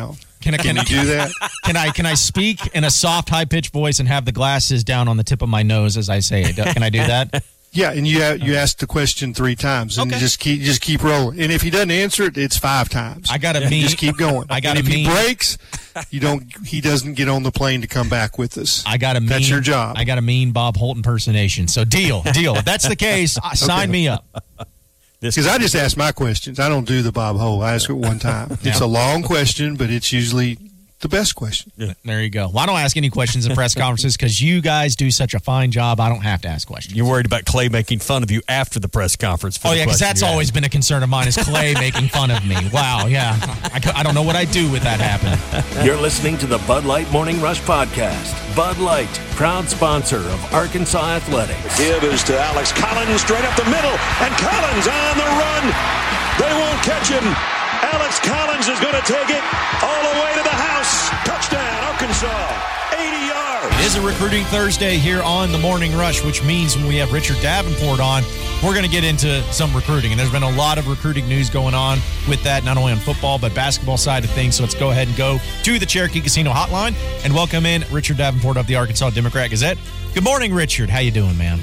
Can you do that? Can I speak in a soft, high-pitched voice and have the glasses down on the tip of my nose as I say it? Can I do that? Yeah, and you ask the question 3 times, and just keep rolling. And if he doesn't answer it, it's 5 times. I got a mean. Just keep going. If he breaks, he doesn't get on the plane to come back with us. That's your job. I got a mean Bob Holt impersonation. So deal. If that's the case, sign me up. Because I just ask my questions. I don't do the Bob Holt. I ask it one time. It's a long question, but it's usually the best question. Yeah. There you go. Well, I don't ask any questions in press conferences because you guys do such a fine job. I don't have to ask questions. You're worried about Clay making fun of you after the press conference. Because that's always been a concern of mine is Clay making fun of me. Wow, yeah. I don't know what I'd do with that happen. You're listening to the Bud Light Morning Rush Podcast. Bud Light, proud sponsor of Arkansas Athletics. The give is to Alex Collins straight up the middle, and Collins on the run. They won't catch him. Alex Collins is going to take it all the way to the house. Touchdown, Arkansas. 80 yards. It is a Recruiting Thursday here on the Morning Rush, which means when we have Richard Davenport on, we're going to get into some recruiting. And there's been a lot of recruiting news going on with that, not only on football, but basketball side of things. So let's go ahead and go to the Cherokee Casino Hotline and welcome in Richard Davenport of the Arkansas Democrat-Gazette. Good morning, Richard. How you doing, man?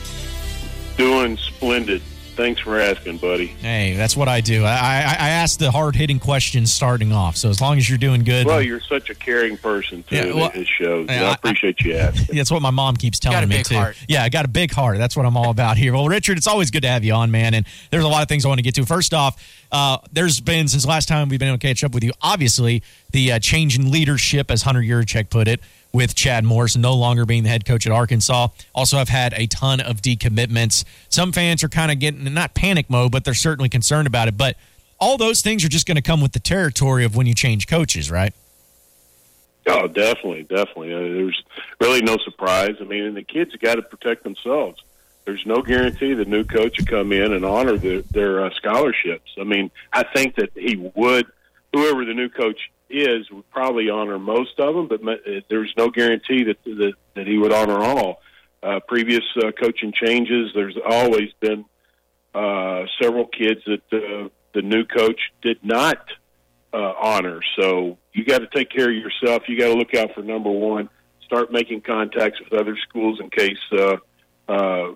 Doing splendid. Thanks for asking, buddy. Hey, that's what I do. I ask the hard-hitting questions starting off, so as long as you're doing good. Well, you're such a caring person, too, it shows. I appreciate you asking. That's what my mom keeps telling me, too. Heart. Yeah, I got a big heart. That's what I'm all about here. Well, Richard, it's always good to have you on, man, and there's a lot of things I want to get to. First off, there's been, since last time we've been able to catch up with you, obviously, the change in leadership, as Hunter Yurachek put it, with Chad Morris no longer being the head coach at Arkansas. Also have had a ton of decommitments. Some fans are kind of getting, not panic mode, but they're certainly concerned about it. But all those things are just going to come with the territory of when you change coaches, right? Oh, definitely. There's really no surprise. I mean, and the kids have got to protect themselves. There's no guarantee the new coach will come in and honor their scholarships. I mean, I think that he would, whoever the new coach is, would probably honor most of them, but there's no guarantee that he would honor all. Previous coaching changes, there's always been several kids that the new coach did not honor. So you got to take care of yourself. You got to look out for number one. Start making contacts with other schools in case the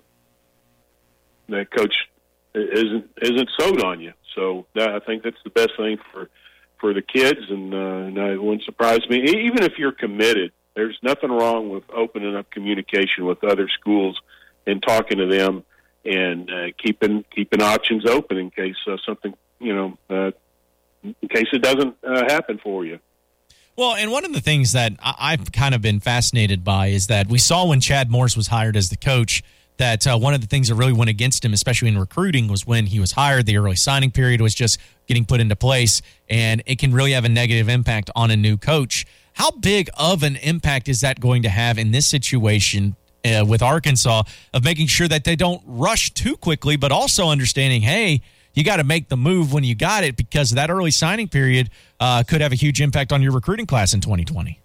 coach isn't sold on you. So I think that's the best thing for the kids, and it wouldn't surprise me. Even if you're committed, there's nothing wrong with opening up communication with other schools and talking to them and keeping options open in case something, in case it doesn't happen for you. Well, and one of the things that I've kind of been fascinated by is that we saw when Chad Morris was hired as the coach that one of the things that really went against him, especially in recruiting, was when he was hired. The early signing period was just getting put into place, and it can really have a negative impact on a new coach. How big of an impact is that going to have in this situation with Arkansas of making sure that they don't rush too quickly, but also understanding, hey, you got to make the move when you got it because that early signing period could have a huge impact on your recruiting class in 2020?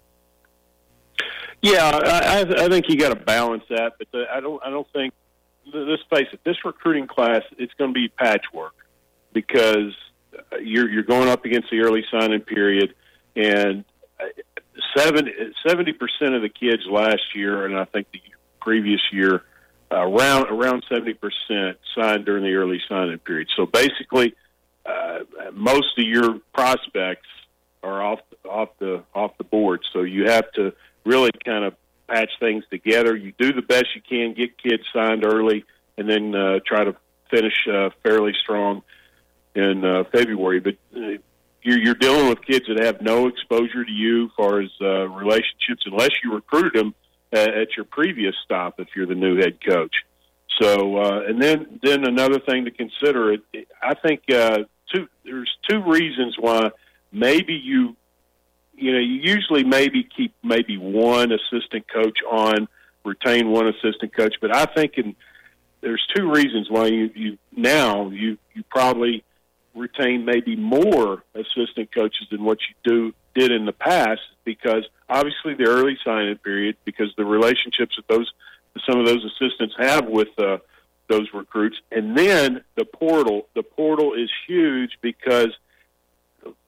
Yeah, I think you got to balance that, but I don't think. Let's face it, this recruiting class, it's going to be patchwork because you're going up against the early signing period, and 70% of the kids last year, and I think the previous year, around 70% signed during the early signing period. So basically, most of your prospects are off the board. So you have to really kind of patch things together. You do the best you can, get kids signed early, and then try to finish fairly strong in February. But you're dealing with kids that have no exposure to you as far as relationships, unless you recruited them at your previous stop if you're the new head coach. So, and then another thing to consider, I think there's two reasons why maybe you usually maybe keep maybe one assistant coach on, retain one assistant coach. But I think there's two reasons why you probably retain maybe more assistant coaches than what you did in the past, because obviously the early signing period, because the relationships that some of those assistants have with those recruits, and then the portal. The portal is huge because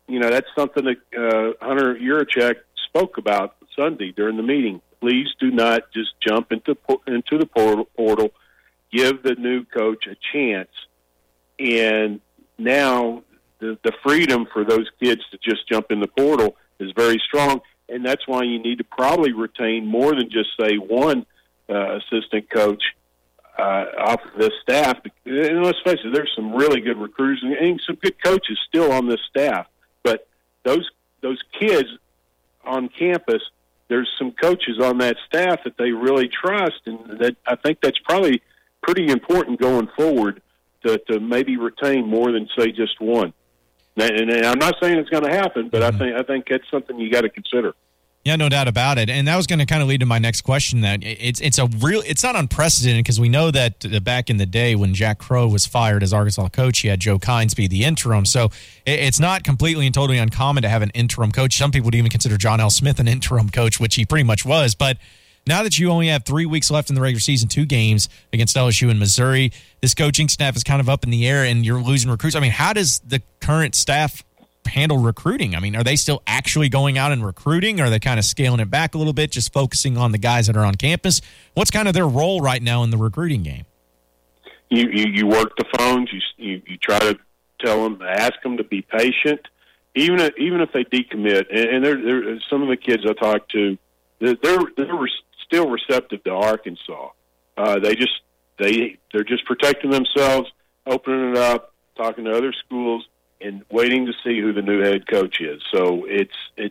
that's something that Hunter Yurachek spoke about Sunday during the meeting. Please do not just jump into the portal. Give the new coach a chance. And now the freedom for those kids to just jump in the portal is very strong, and that's why you need to probably retain more than just, say, one assistant coach off of this staff. And let's face it, there's some really good recruiters and some good coaches still on this staff. But those kids on campus, there's some coaches on that staff that they really trust, and that I think that's probably pretty important going forward to maybe retain more than, say, just one. And I'm not saying it's going to happen, but I think that's something you got to consider. Yeah, no doubt about it. And that was going to kind of lead to my next question. That it's not unprecedented, because we know that back in the day when Jack Crow was fired as Arkansas coach, he had Joe Kynes be the interim. So it's not completely and totally uncommon to have an interim coach. Some people would even consider John L. Smith an interim coach, which he pretty much was. But now that you only have 3 weeks left in the regular season, 2 games against LSU and Missouri, this coaching staff is kind of up in the air and you're losing recruits. I mean, how does the current staff handle recruiting? I mean, are they still actually going out and recruiting? Or are they kind of scaling it back a little bit, just focusing on the guys that are on campus? What's kind of their role right now in the recruiting game? You work the phones. You try to tell them, ask them to be patient, even if they decommit. And there some of the kids I talked to, they're still receptive to Arkansas. They're just protecting themselves, opening it up, talking to other schools, and waiting to see who the new head coach is. So it's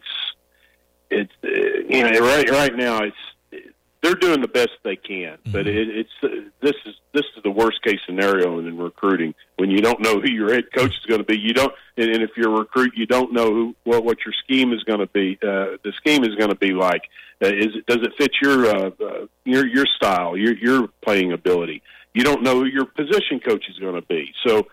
right now they're doing the best they can, but this is the worst case scenario in recruiting, when you don't know who your head coach is going to be. And if you're a recruit, you don't know what your scheme is going to be. The scheme is going to be like. Does it fit your style, your playing ability? You don't know who your position coach is going to be. So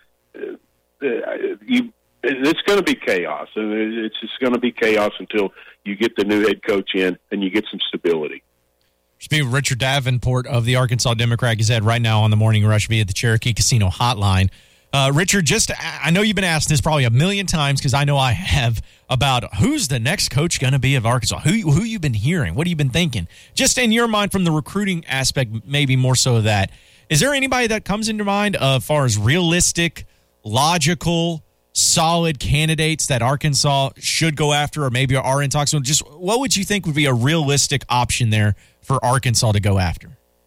it's going to be chaos, and it's just going to be chaos until you get the new head coach in and you get some stability. Speaking of Richard Davenport of the Arkansas Democrat-Gazette right now on the Morning Rush via the Cherokee Casino hotline. Richard, I know you've been asked this probably a million times, because I know I have, about who's the next coach going to be of Arkansas. Who you been hearing? What have you been thinking? Just in your mind, from the recruiting aspect, maybe more so of that. Is there anybody that comes into mind as far as realistic, logical, solid candidates that Arkansas should go after, or maybe are in talks? So just what would you think would be a realistic option there for Arkansas to go after?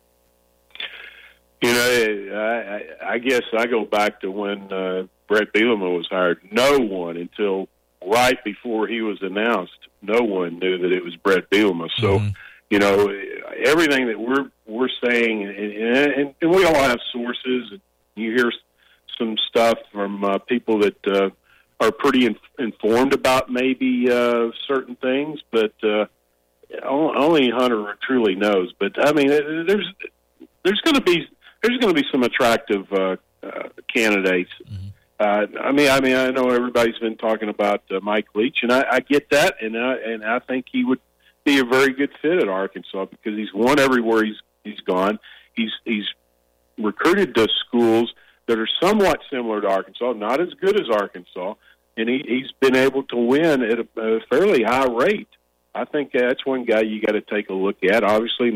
I guess I go back to when Brett Bielema was hired. No one, until right before he was announced, no one knew that it was Brett Bielema. So, everything that we're saying, and we all have sources. And you hear some stuff from people that are pretty informed about maybe certain things, but only Hunter truly knows. But I mean, there's going to be some attractive candidates. I know everybody's been talking about Mike Leach, and I get that, and I think he would be a very good fit at Arkansas, because he's won everywhere he's gone. He's recruited to schools that are somewhat similar to Arkansas, not as good as Arkansas, and he's been able to win at a fairly high rate. I think that's one guy you got to take a look at. Obviously,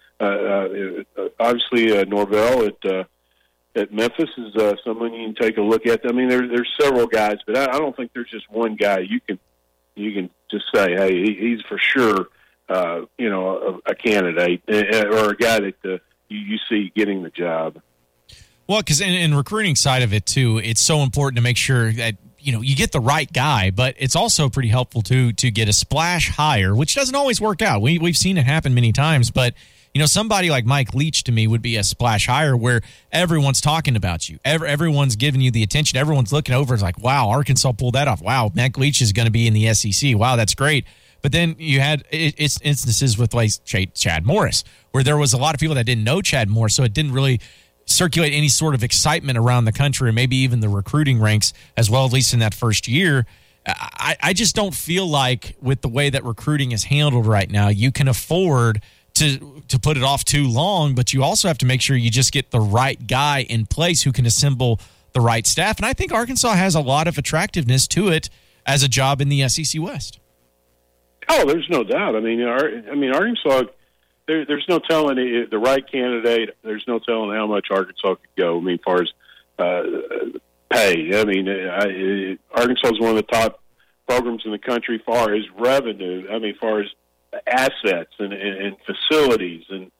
Norvell at Memphis is someone you can take a look at. I mean, there's several guys, but I don't think there's just one guy you can just say, hey, he's for sure, a candidate, or a guy that you see getting the job. Well, because in recruiting side of it too, it's so important to make sure that you get the right guy, but it's also pretty helpful to get a splash hire, which doesn't always work out. We've seen it happen many times, but somebody like Mike Leach to me would be a splash hire where everyone's talking about you. Everyone's giving you the attention. Everyone's looking over. It's like, wow, Arkansas pulled that off. Wow, Mike Leach is going to be in the SEC. Wow, that's great. But then you had instances with like Chad Morris, where there was a lot of people that didn't know Chad Morris, so it didn't really circulate any sort of excitement around the country, or maybe even the recruiting ranks as well, at least in that first year. I just don't feel like, with the way that recruiting is handled right now, you can afford to put it off too long, but you also have to make sure you just get the right guy in place who can assemble the right staff. And I think Arkansas has a lot of attractiveness to it as a job in the SEC West. Oh, there's no doubt. I mean, Arkansas. There's no telling the right candidate. There's no telling how much Arkansas could go. I mean, as far as pay. I mean, Arkansas is one of the top programs in the country as far as revenue. I mean, as far as assets and facilities and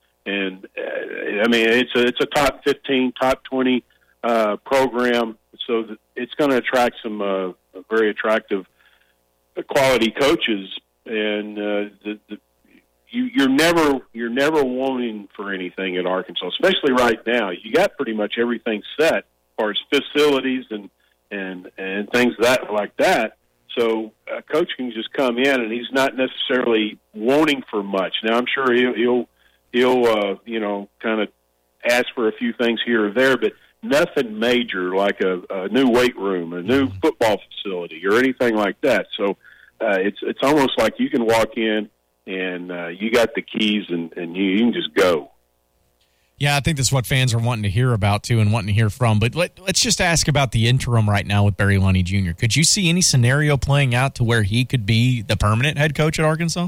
I mean, it's a top 15, top 20 program. So it's going to attract some very attractive quality coaches, and you're never wanting for anything at Arkansas, especially right now. You got pretty much everything set as far as facilities and things like that. So a coach can just come in, and he's not necessarily wanting for much. Now I'm sure he'll kind of ask for a few things here or there, but nothing major like a new weight room, a new football facility, or anything like that. So it's almost like you can walk in and you got the keys and you can just go. Yeah, I think that's what fans are wanting to hear about, too, and wanting to hear from. But let's just ask about the interim right now with Barry Lunney Jr. Could you see any scenario playing out to where he could be the permanent head coach at Arkansas?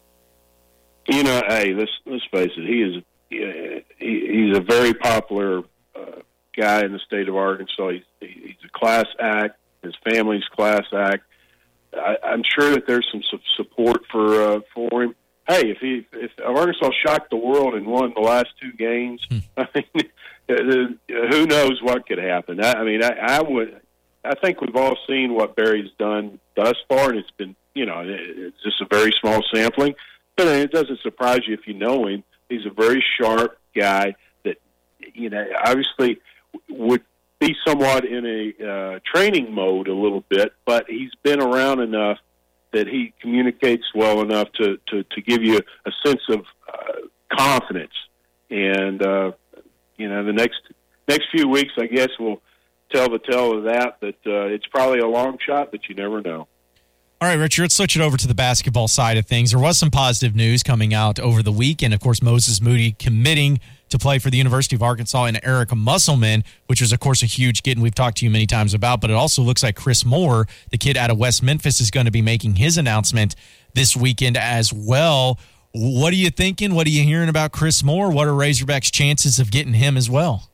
You know, hey, let's face it. He's a very popular guy in the state of Arkansas. He's a class act. His family's class act. I'm sure that there's some support for him. Hey, if Arkansas shocked the world and won the last two games, I mean, who knows what could happen? I think we've all seen what Barry's done thus far, and it's been, it's just a very small sampling. But it doesn't surprise you if you know him. He's a very sharp guy that, obviously would be somewhat in a training mode a little bit, but he's been around enough that he communicates well enough to give you a sense of confidence. And, the next few weeks, I guess, will tell the tale of that, but it's probably a long shot, but you never know. All right, Richard, let's switch it over to the basketball side of things. There was some positive news coming out over the weekend. Of course, Moses Moody committing to play for the University of Arkansas, and Eric Musselman, which was, of course, a huge get, and we've talked to you many times about. But it also looks like Chris Moore, the kid out of West Memphis, is going to be making his announcement this weekend as well. What are you thinking? What are you hearing about Chris Moore? What are Razorbacks' chances of getting him as well?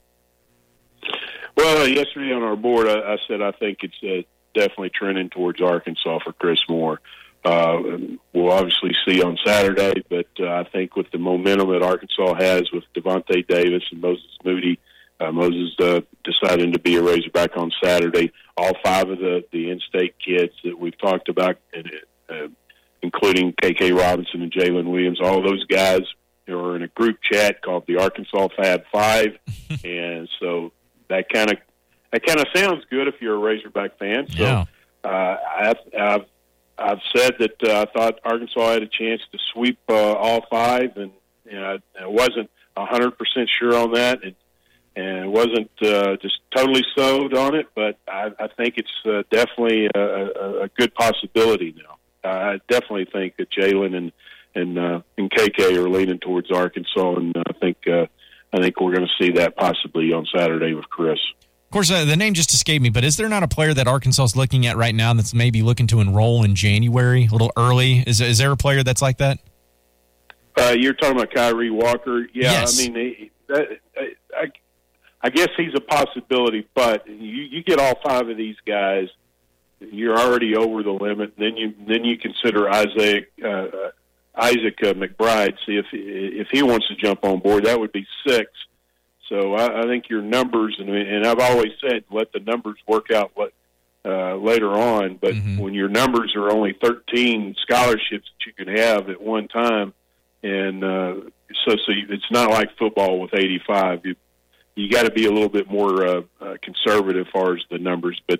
Well, yesterday on our board, I said I think it's definitely trending towards Arkansas for Chris Moore. We'll obviously see on Saturday, but I think with the momentum that Arkansas has with Devontae Davis and Moses Moody, Moses deciding to be a Razorback on Saturday. All five of the in-state kids that we've talked about, including KK Robinson and Jalen Williams, all those guys are in a group chat called the Arkansas Fab Five, and so that kind of sounds good if you're a Razorback fan. So yeah. I've said that I thought Arkansas had a chance to sweep all five, and I wasn't 100% sure on that, and wasn't just totally sold on it. But I think it's definitely a good possibility now. I definitely think that Jalen and KK are leaning towards Arkansas, and I think we're going to see that possibly on Saturday with Chris. Of course, the name just escaped me, but is there not a player that Arkansas is looking at right now that's maybe looking to enroll in January, a little early? Is there a player that's like that? You're talking about Kyrie Walker? Yeah, yes. I mean, I guess he's a possibility, but you get all five of these guys, you're already over the limit. Then you consider Isaac McBride. See if he wants to jump on board, that would be 6. So I think your numbers, and I've always said, let the numbers work out later on. But when your numbers are only 13 scholarships that you can have at one time, and so it's not like football with 85. You got to be a little bit more conservative as far as the numbers. But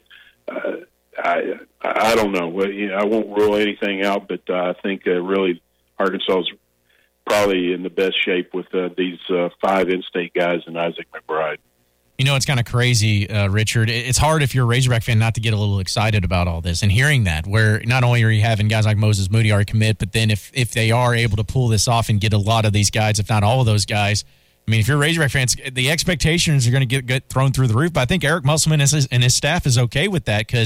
I don't know. I won't rule anything out, but I think really Arkansas is probably in the best shape with these 5 in-state guys and Isaac McBride. It's kind of crazy, Richard. It's hard if you're a Razorback fan not to get a little excited about all this and hearing that, where not only are you having guys like Moses Moody already commit, but then if they are able to pull this off and get a lot of these guys, if not all of those guys, I mean, if you're Razorback fans, the expectations are going to get thrown through the roof. But I think Eric Musselman and his staff is okay with that because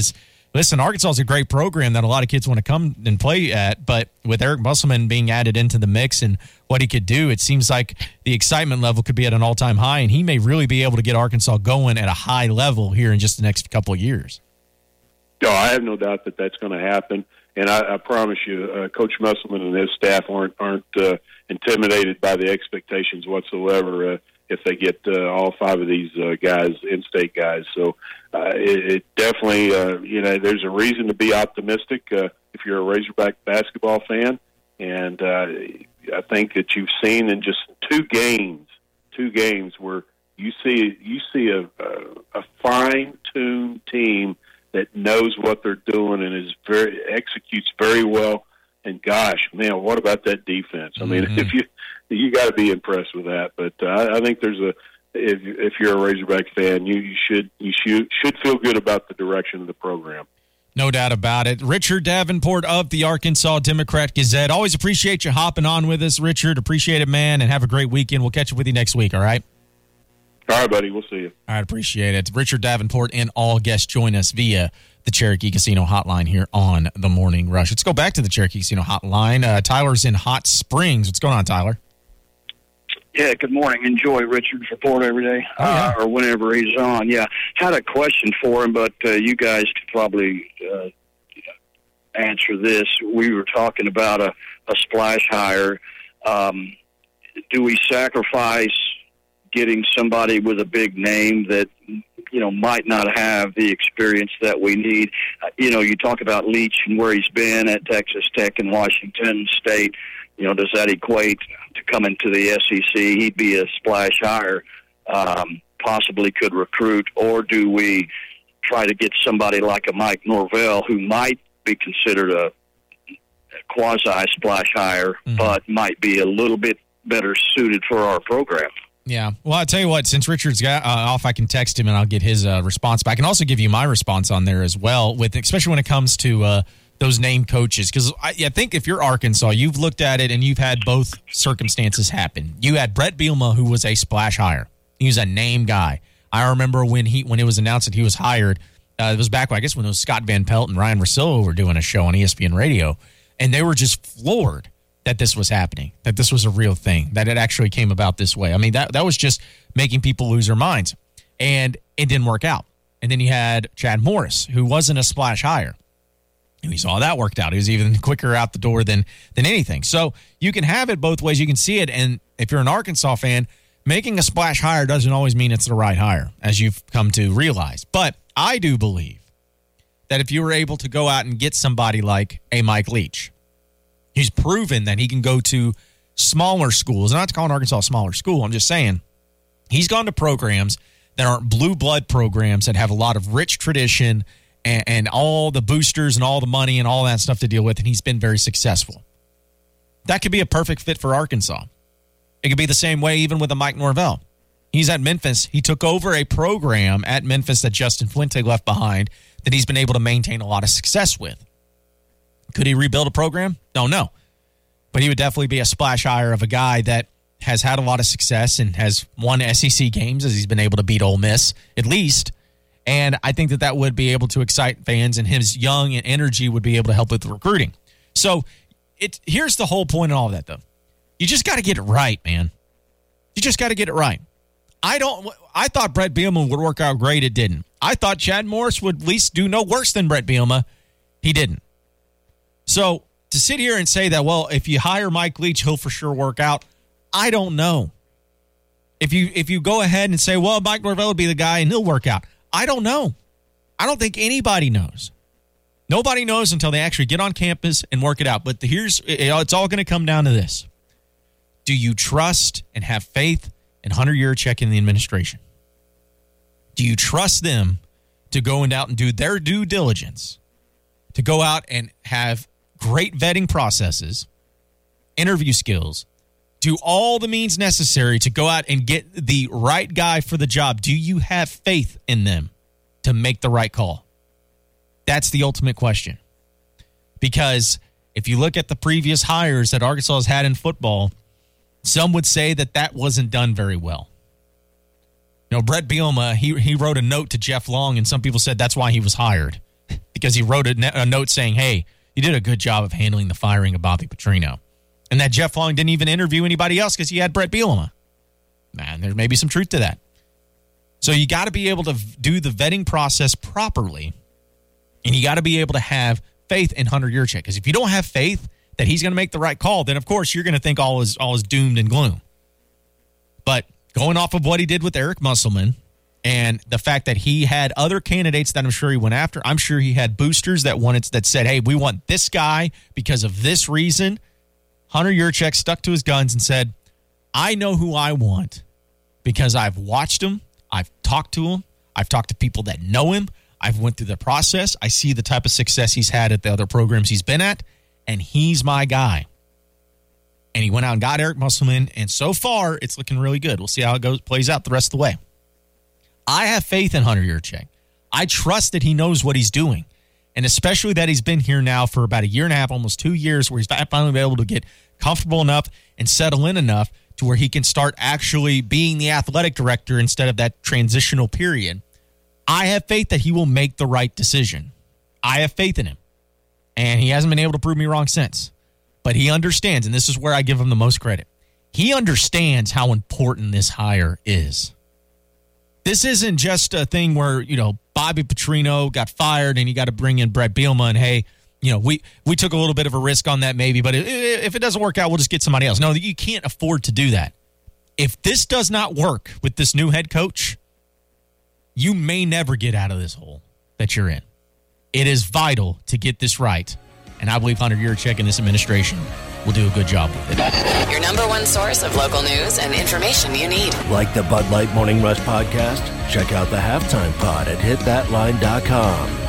listen, Arkansas is a great program that a lot of kids want to come and play at, but with Eric Musselman being added into the mix and what he could do, it seems like the excitement level could be at an all-time high, and he may really be able to get Arkansas going at a high level here in just the next couple of years. No, I have no doubt that that's going to happen, and I promise you, Coach Musselman and his staff aren't intimidated by the expectations whatsoever if they get all 5 of these guys, in-state guys. So it definitely, there's a reason to be optimistic if you're a Razorback basketball fan, and I think that you've seen in just two games where you see a fine-tuned team that knows what they're doing and executes very well. And gosh, man, what about that defense? I mean, if you got to be impressed with that. But I think if you're a Razorback fan, you should feel good about the direction of the program. No doubt about it. Richard Davenport of the Arkansas Democrat-Gazette. Always appreciate you hopping on with us, Richard. Appreciate it, man, and have a great weekend. We'll catch up with you next week, all right? All right, buddy. We'll see you. All right, appreciate it. Richard Davenport and all guests join us via the Cherokee Casino Hotline here on The Morning Rush. Let's go back to the Cherokee Casino Hotline. Tyler's in Hot Springs. What's going on, Tyler? Yeah, good morning. Enjoy Richard's report every day, or whenever he's on. Yeah, had a question for him, but you guys could probably answer this. We were talking about a splash hire. Do we sacrifice getting somebody with a big name that, might not have the experience that we need? You talk about Leach and where he's been at Texas Tech and Washington State. Does that equate to coming to the SEC? He'd be a splash hire, possibly could recruit, or do we try to get somebody like a Mike Norvell who might be considered a quasi-splash hire, but might be a little bit better suited for our program? Yeah. Well, I'll tell you what, since Richard's got off, I can text him and I'll get his response back. I can also give you my response on there as well, especially when it comes to those named coaches. Because I think if you're Arkansas, you've looked at it and you've had both circumstances happen. You had Brett Bielema, who was a splash hire. He was a name guy. I remember when it was announced that he was hired, it was back, I guess, when it was Scott Van Pelt and Ryan Russillo were doing a show on ESPN Radio, and they were just floored that this was happening, that this was a real thing, that it actually came about this way. I mean, that was just making people lose their minds, and it didn't work out. And then you had Chad Morris, who wasn't a splash hire. And we saw that worked out. He was even quicker out the door than anything. So you can have it both ways. You can see it, and if you're an Arkansas fan, making a splash hire doesn't always mean it's the right hire, as you've come to realize. But I do believe that if you were able to go out and get somebody like a Mike Leach, he's proven that he can go to smaller schools. Not to call an Arkansas a smaller school. I'm just saying he's gone to programs that aren't blue blood programs that have a lot of rich tradition and all the boosters and all the money and all that stuff to deal with, and he's been very successful. That could be a perfect fit for Arkansas. It could be the same way even with a Mike Norvell. He's at Memphis. He took over a program at Memphis that Justin Fuente left behind that he's been able to maintain a lot of success with. Could he rebuild a program? Don't know. But he would definitely be a splash hire of a guy that has had a lot of success and has won SEC games as he's been able to beat Ole Miss, at least. And I think that would be able to excite fans, and his young and energy would be able to help with the recruiting. So here's the whole point of all of that, though. You just got to get it right, man. You just got to get it right. I thought Brett Bielema would work out great. It didn't. I thought Chad Morris would at least do no worse than Brett Bielema. He didn't. So to sit here and say that, well, if you hire Mike Leach, he'll for sure work out, I don't know. If you go ahead and say, well, Mike Norvell will be the guy and he'll work out, I don't know. I don't think anybody knows. Nobody knows until they actually get on campus and work it out. But it's all going to come down to this. Do you trust and have faith in Hunter Yurachek and the administration? Do you trust them to go out and do their due diligence, to go out and have great vetting processes, interview skills, do all the means necessary to go out and get the right guy for the job? Do you have faith in them to make the right call? That's the ultimate question. Because if you look at the previous hires that Arkansas has had in football, some would say that wasn't done very well. Brett Bielema, he wrote a note to Jeff Long, and some people said that's why he was hired. because he wrote a note saying, hey, you did a good job of handling the firing of Bobby Petrino. And that Jeff Long didn't even interview anybody else because he had Brett Bielema. Man, there may be some truth to that. So you got to be able to do the vetting process properly, and you got to be able to have faith in Hunter Yurachek. Because if you don't have faith that he's going to make the right call, then, of course, you're going to think all is doomed and gloom. But going off of what he did with Eric Musselman and the fact that he had other candidates that I'm sure he went after, I'm sure he had boosters that said, hey, we want this guy because of this reason. Hunter Yurachek stuck to his guns and said, I know who I want because I've watched him, I've talked to him, I've talked to people that know him, I've went through the process, I see the type of success he's had at the other programs he's been at, and he's my guy. And he went out and got Eric Musselman, and so far, it's looking really good. We'll see how it plays out the rest of the way. I have faith in Hunter Yurachek. I trust that he knows what he's doing, and especially that he's been here now for about a year and a half, almost 2 years, where he's finally been able to get comfortable enough and settle in enough to where he can start actually being the athletic director instead of that transitional period. I have faith that he will make the right decision. I have faith in him, and he hasn't been able to prove me wrong since. But he understands, and this is where I give him the most credit. He understands how important this hire is. This isn't just a thing where, Bobby Petrino got fired and you got to bring in Brett Bielema and, hey, we took a little bit of a risk on that maybe, but if it doesn't work out, we'll just get somebody else. No, you can't afford to do that. If this does not work with this new head coach, you may never get out of this hole that you're in. It is vital to get this right. And I believe Hunter Yurachek and this administration will do a good job with it. Your number one source of local news and information you need. Like the Bud Light Morning Rush podcast? Check out the Halftime Pod at hitthatline.com.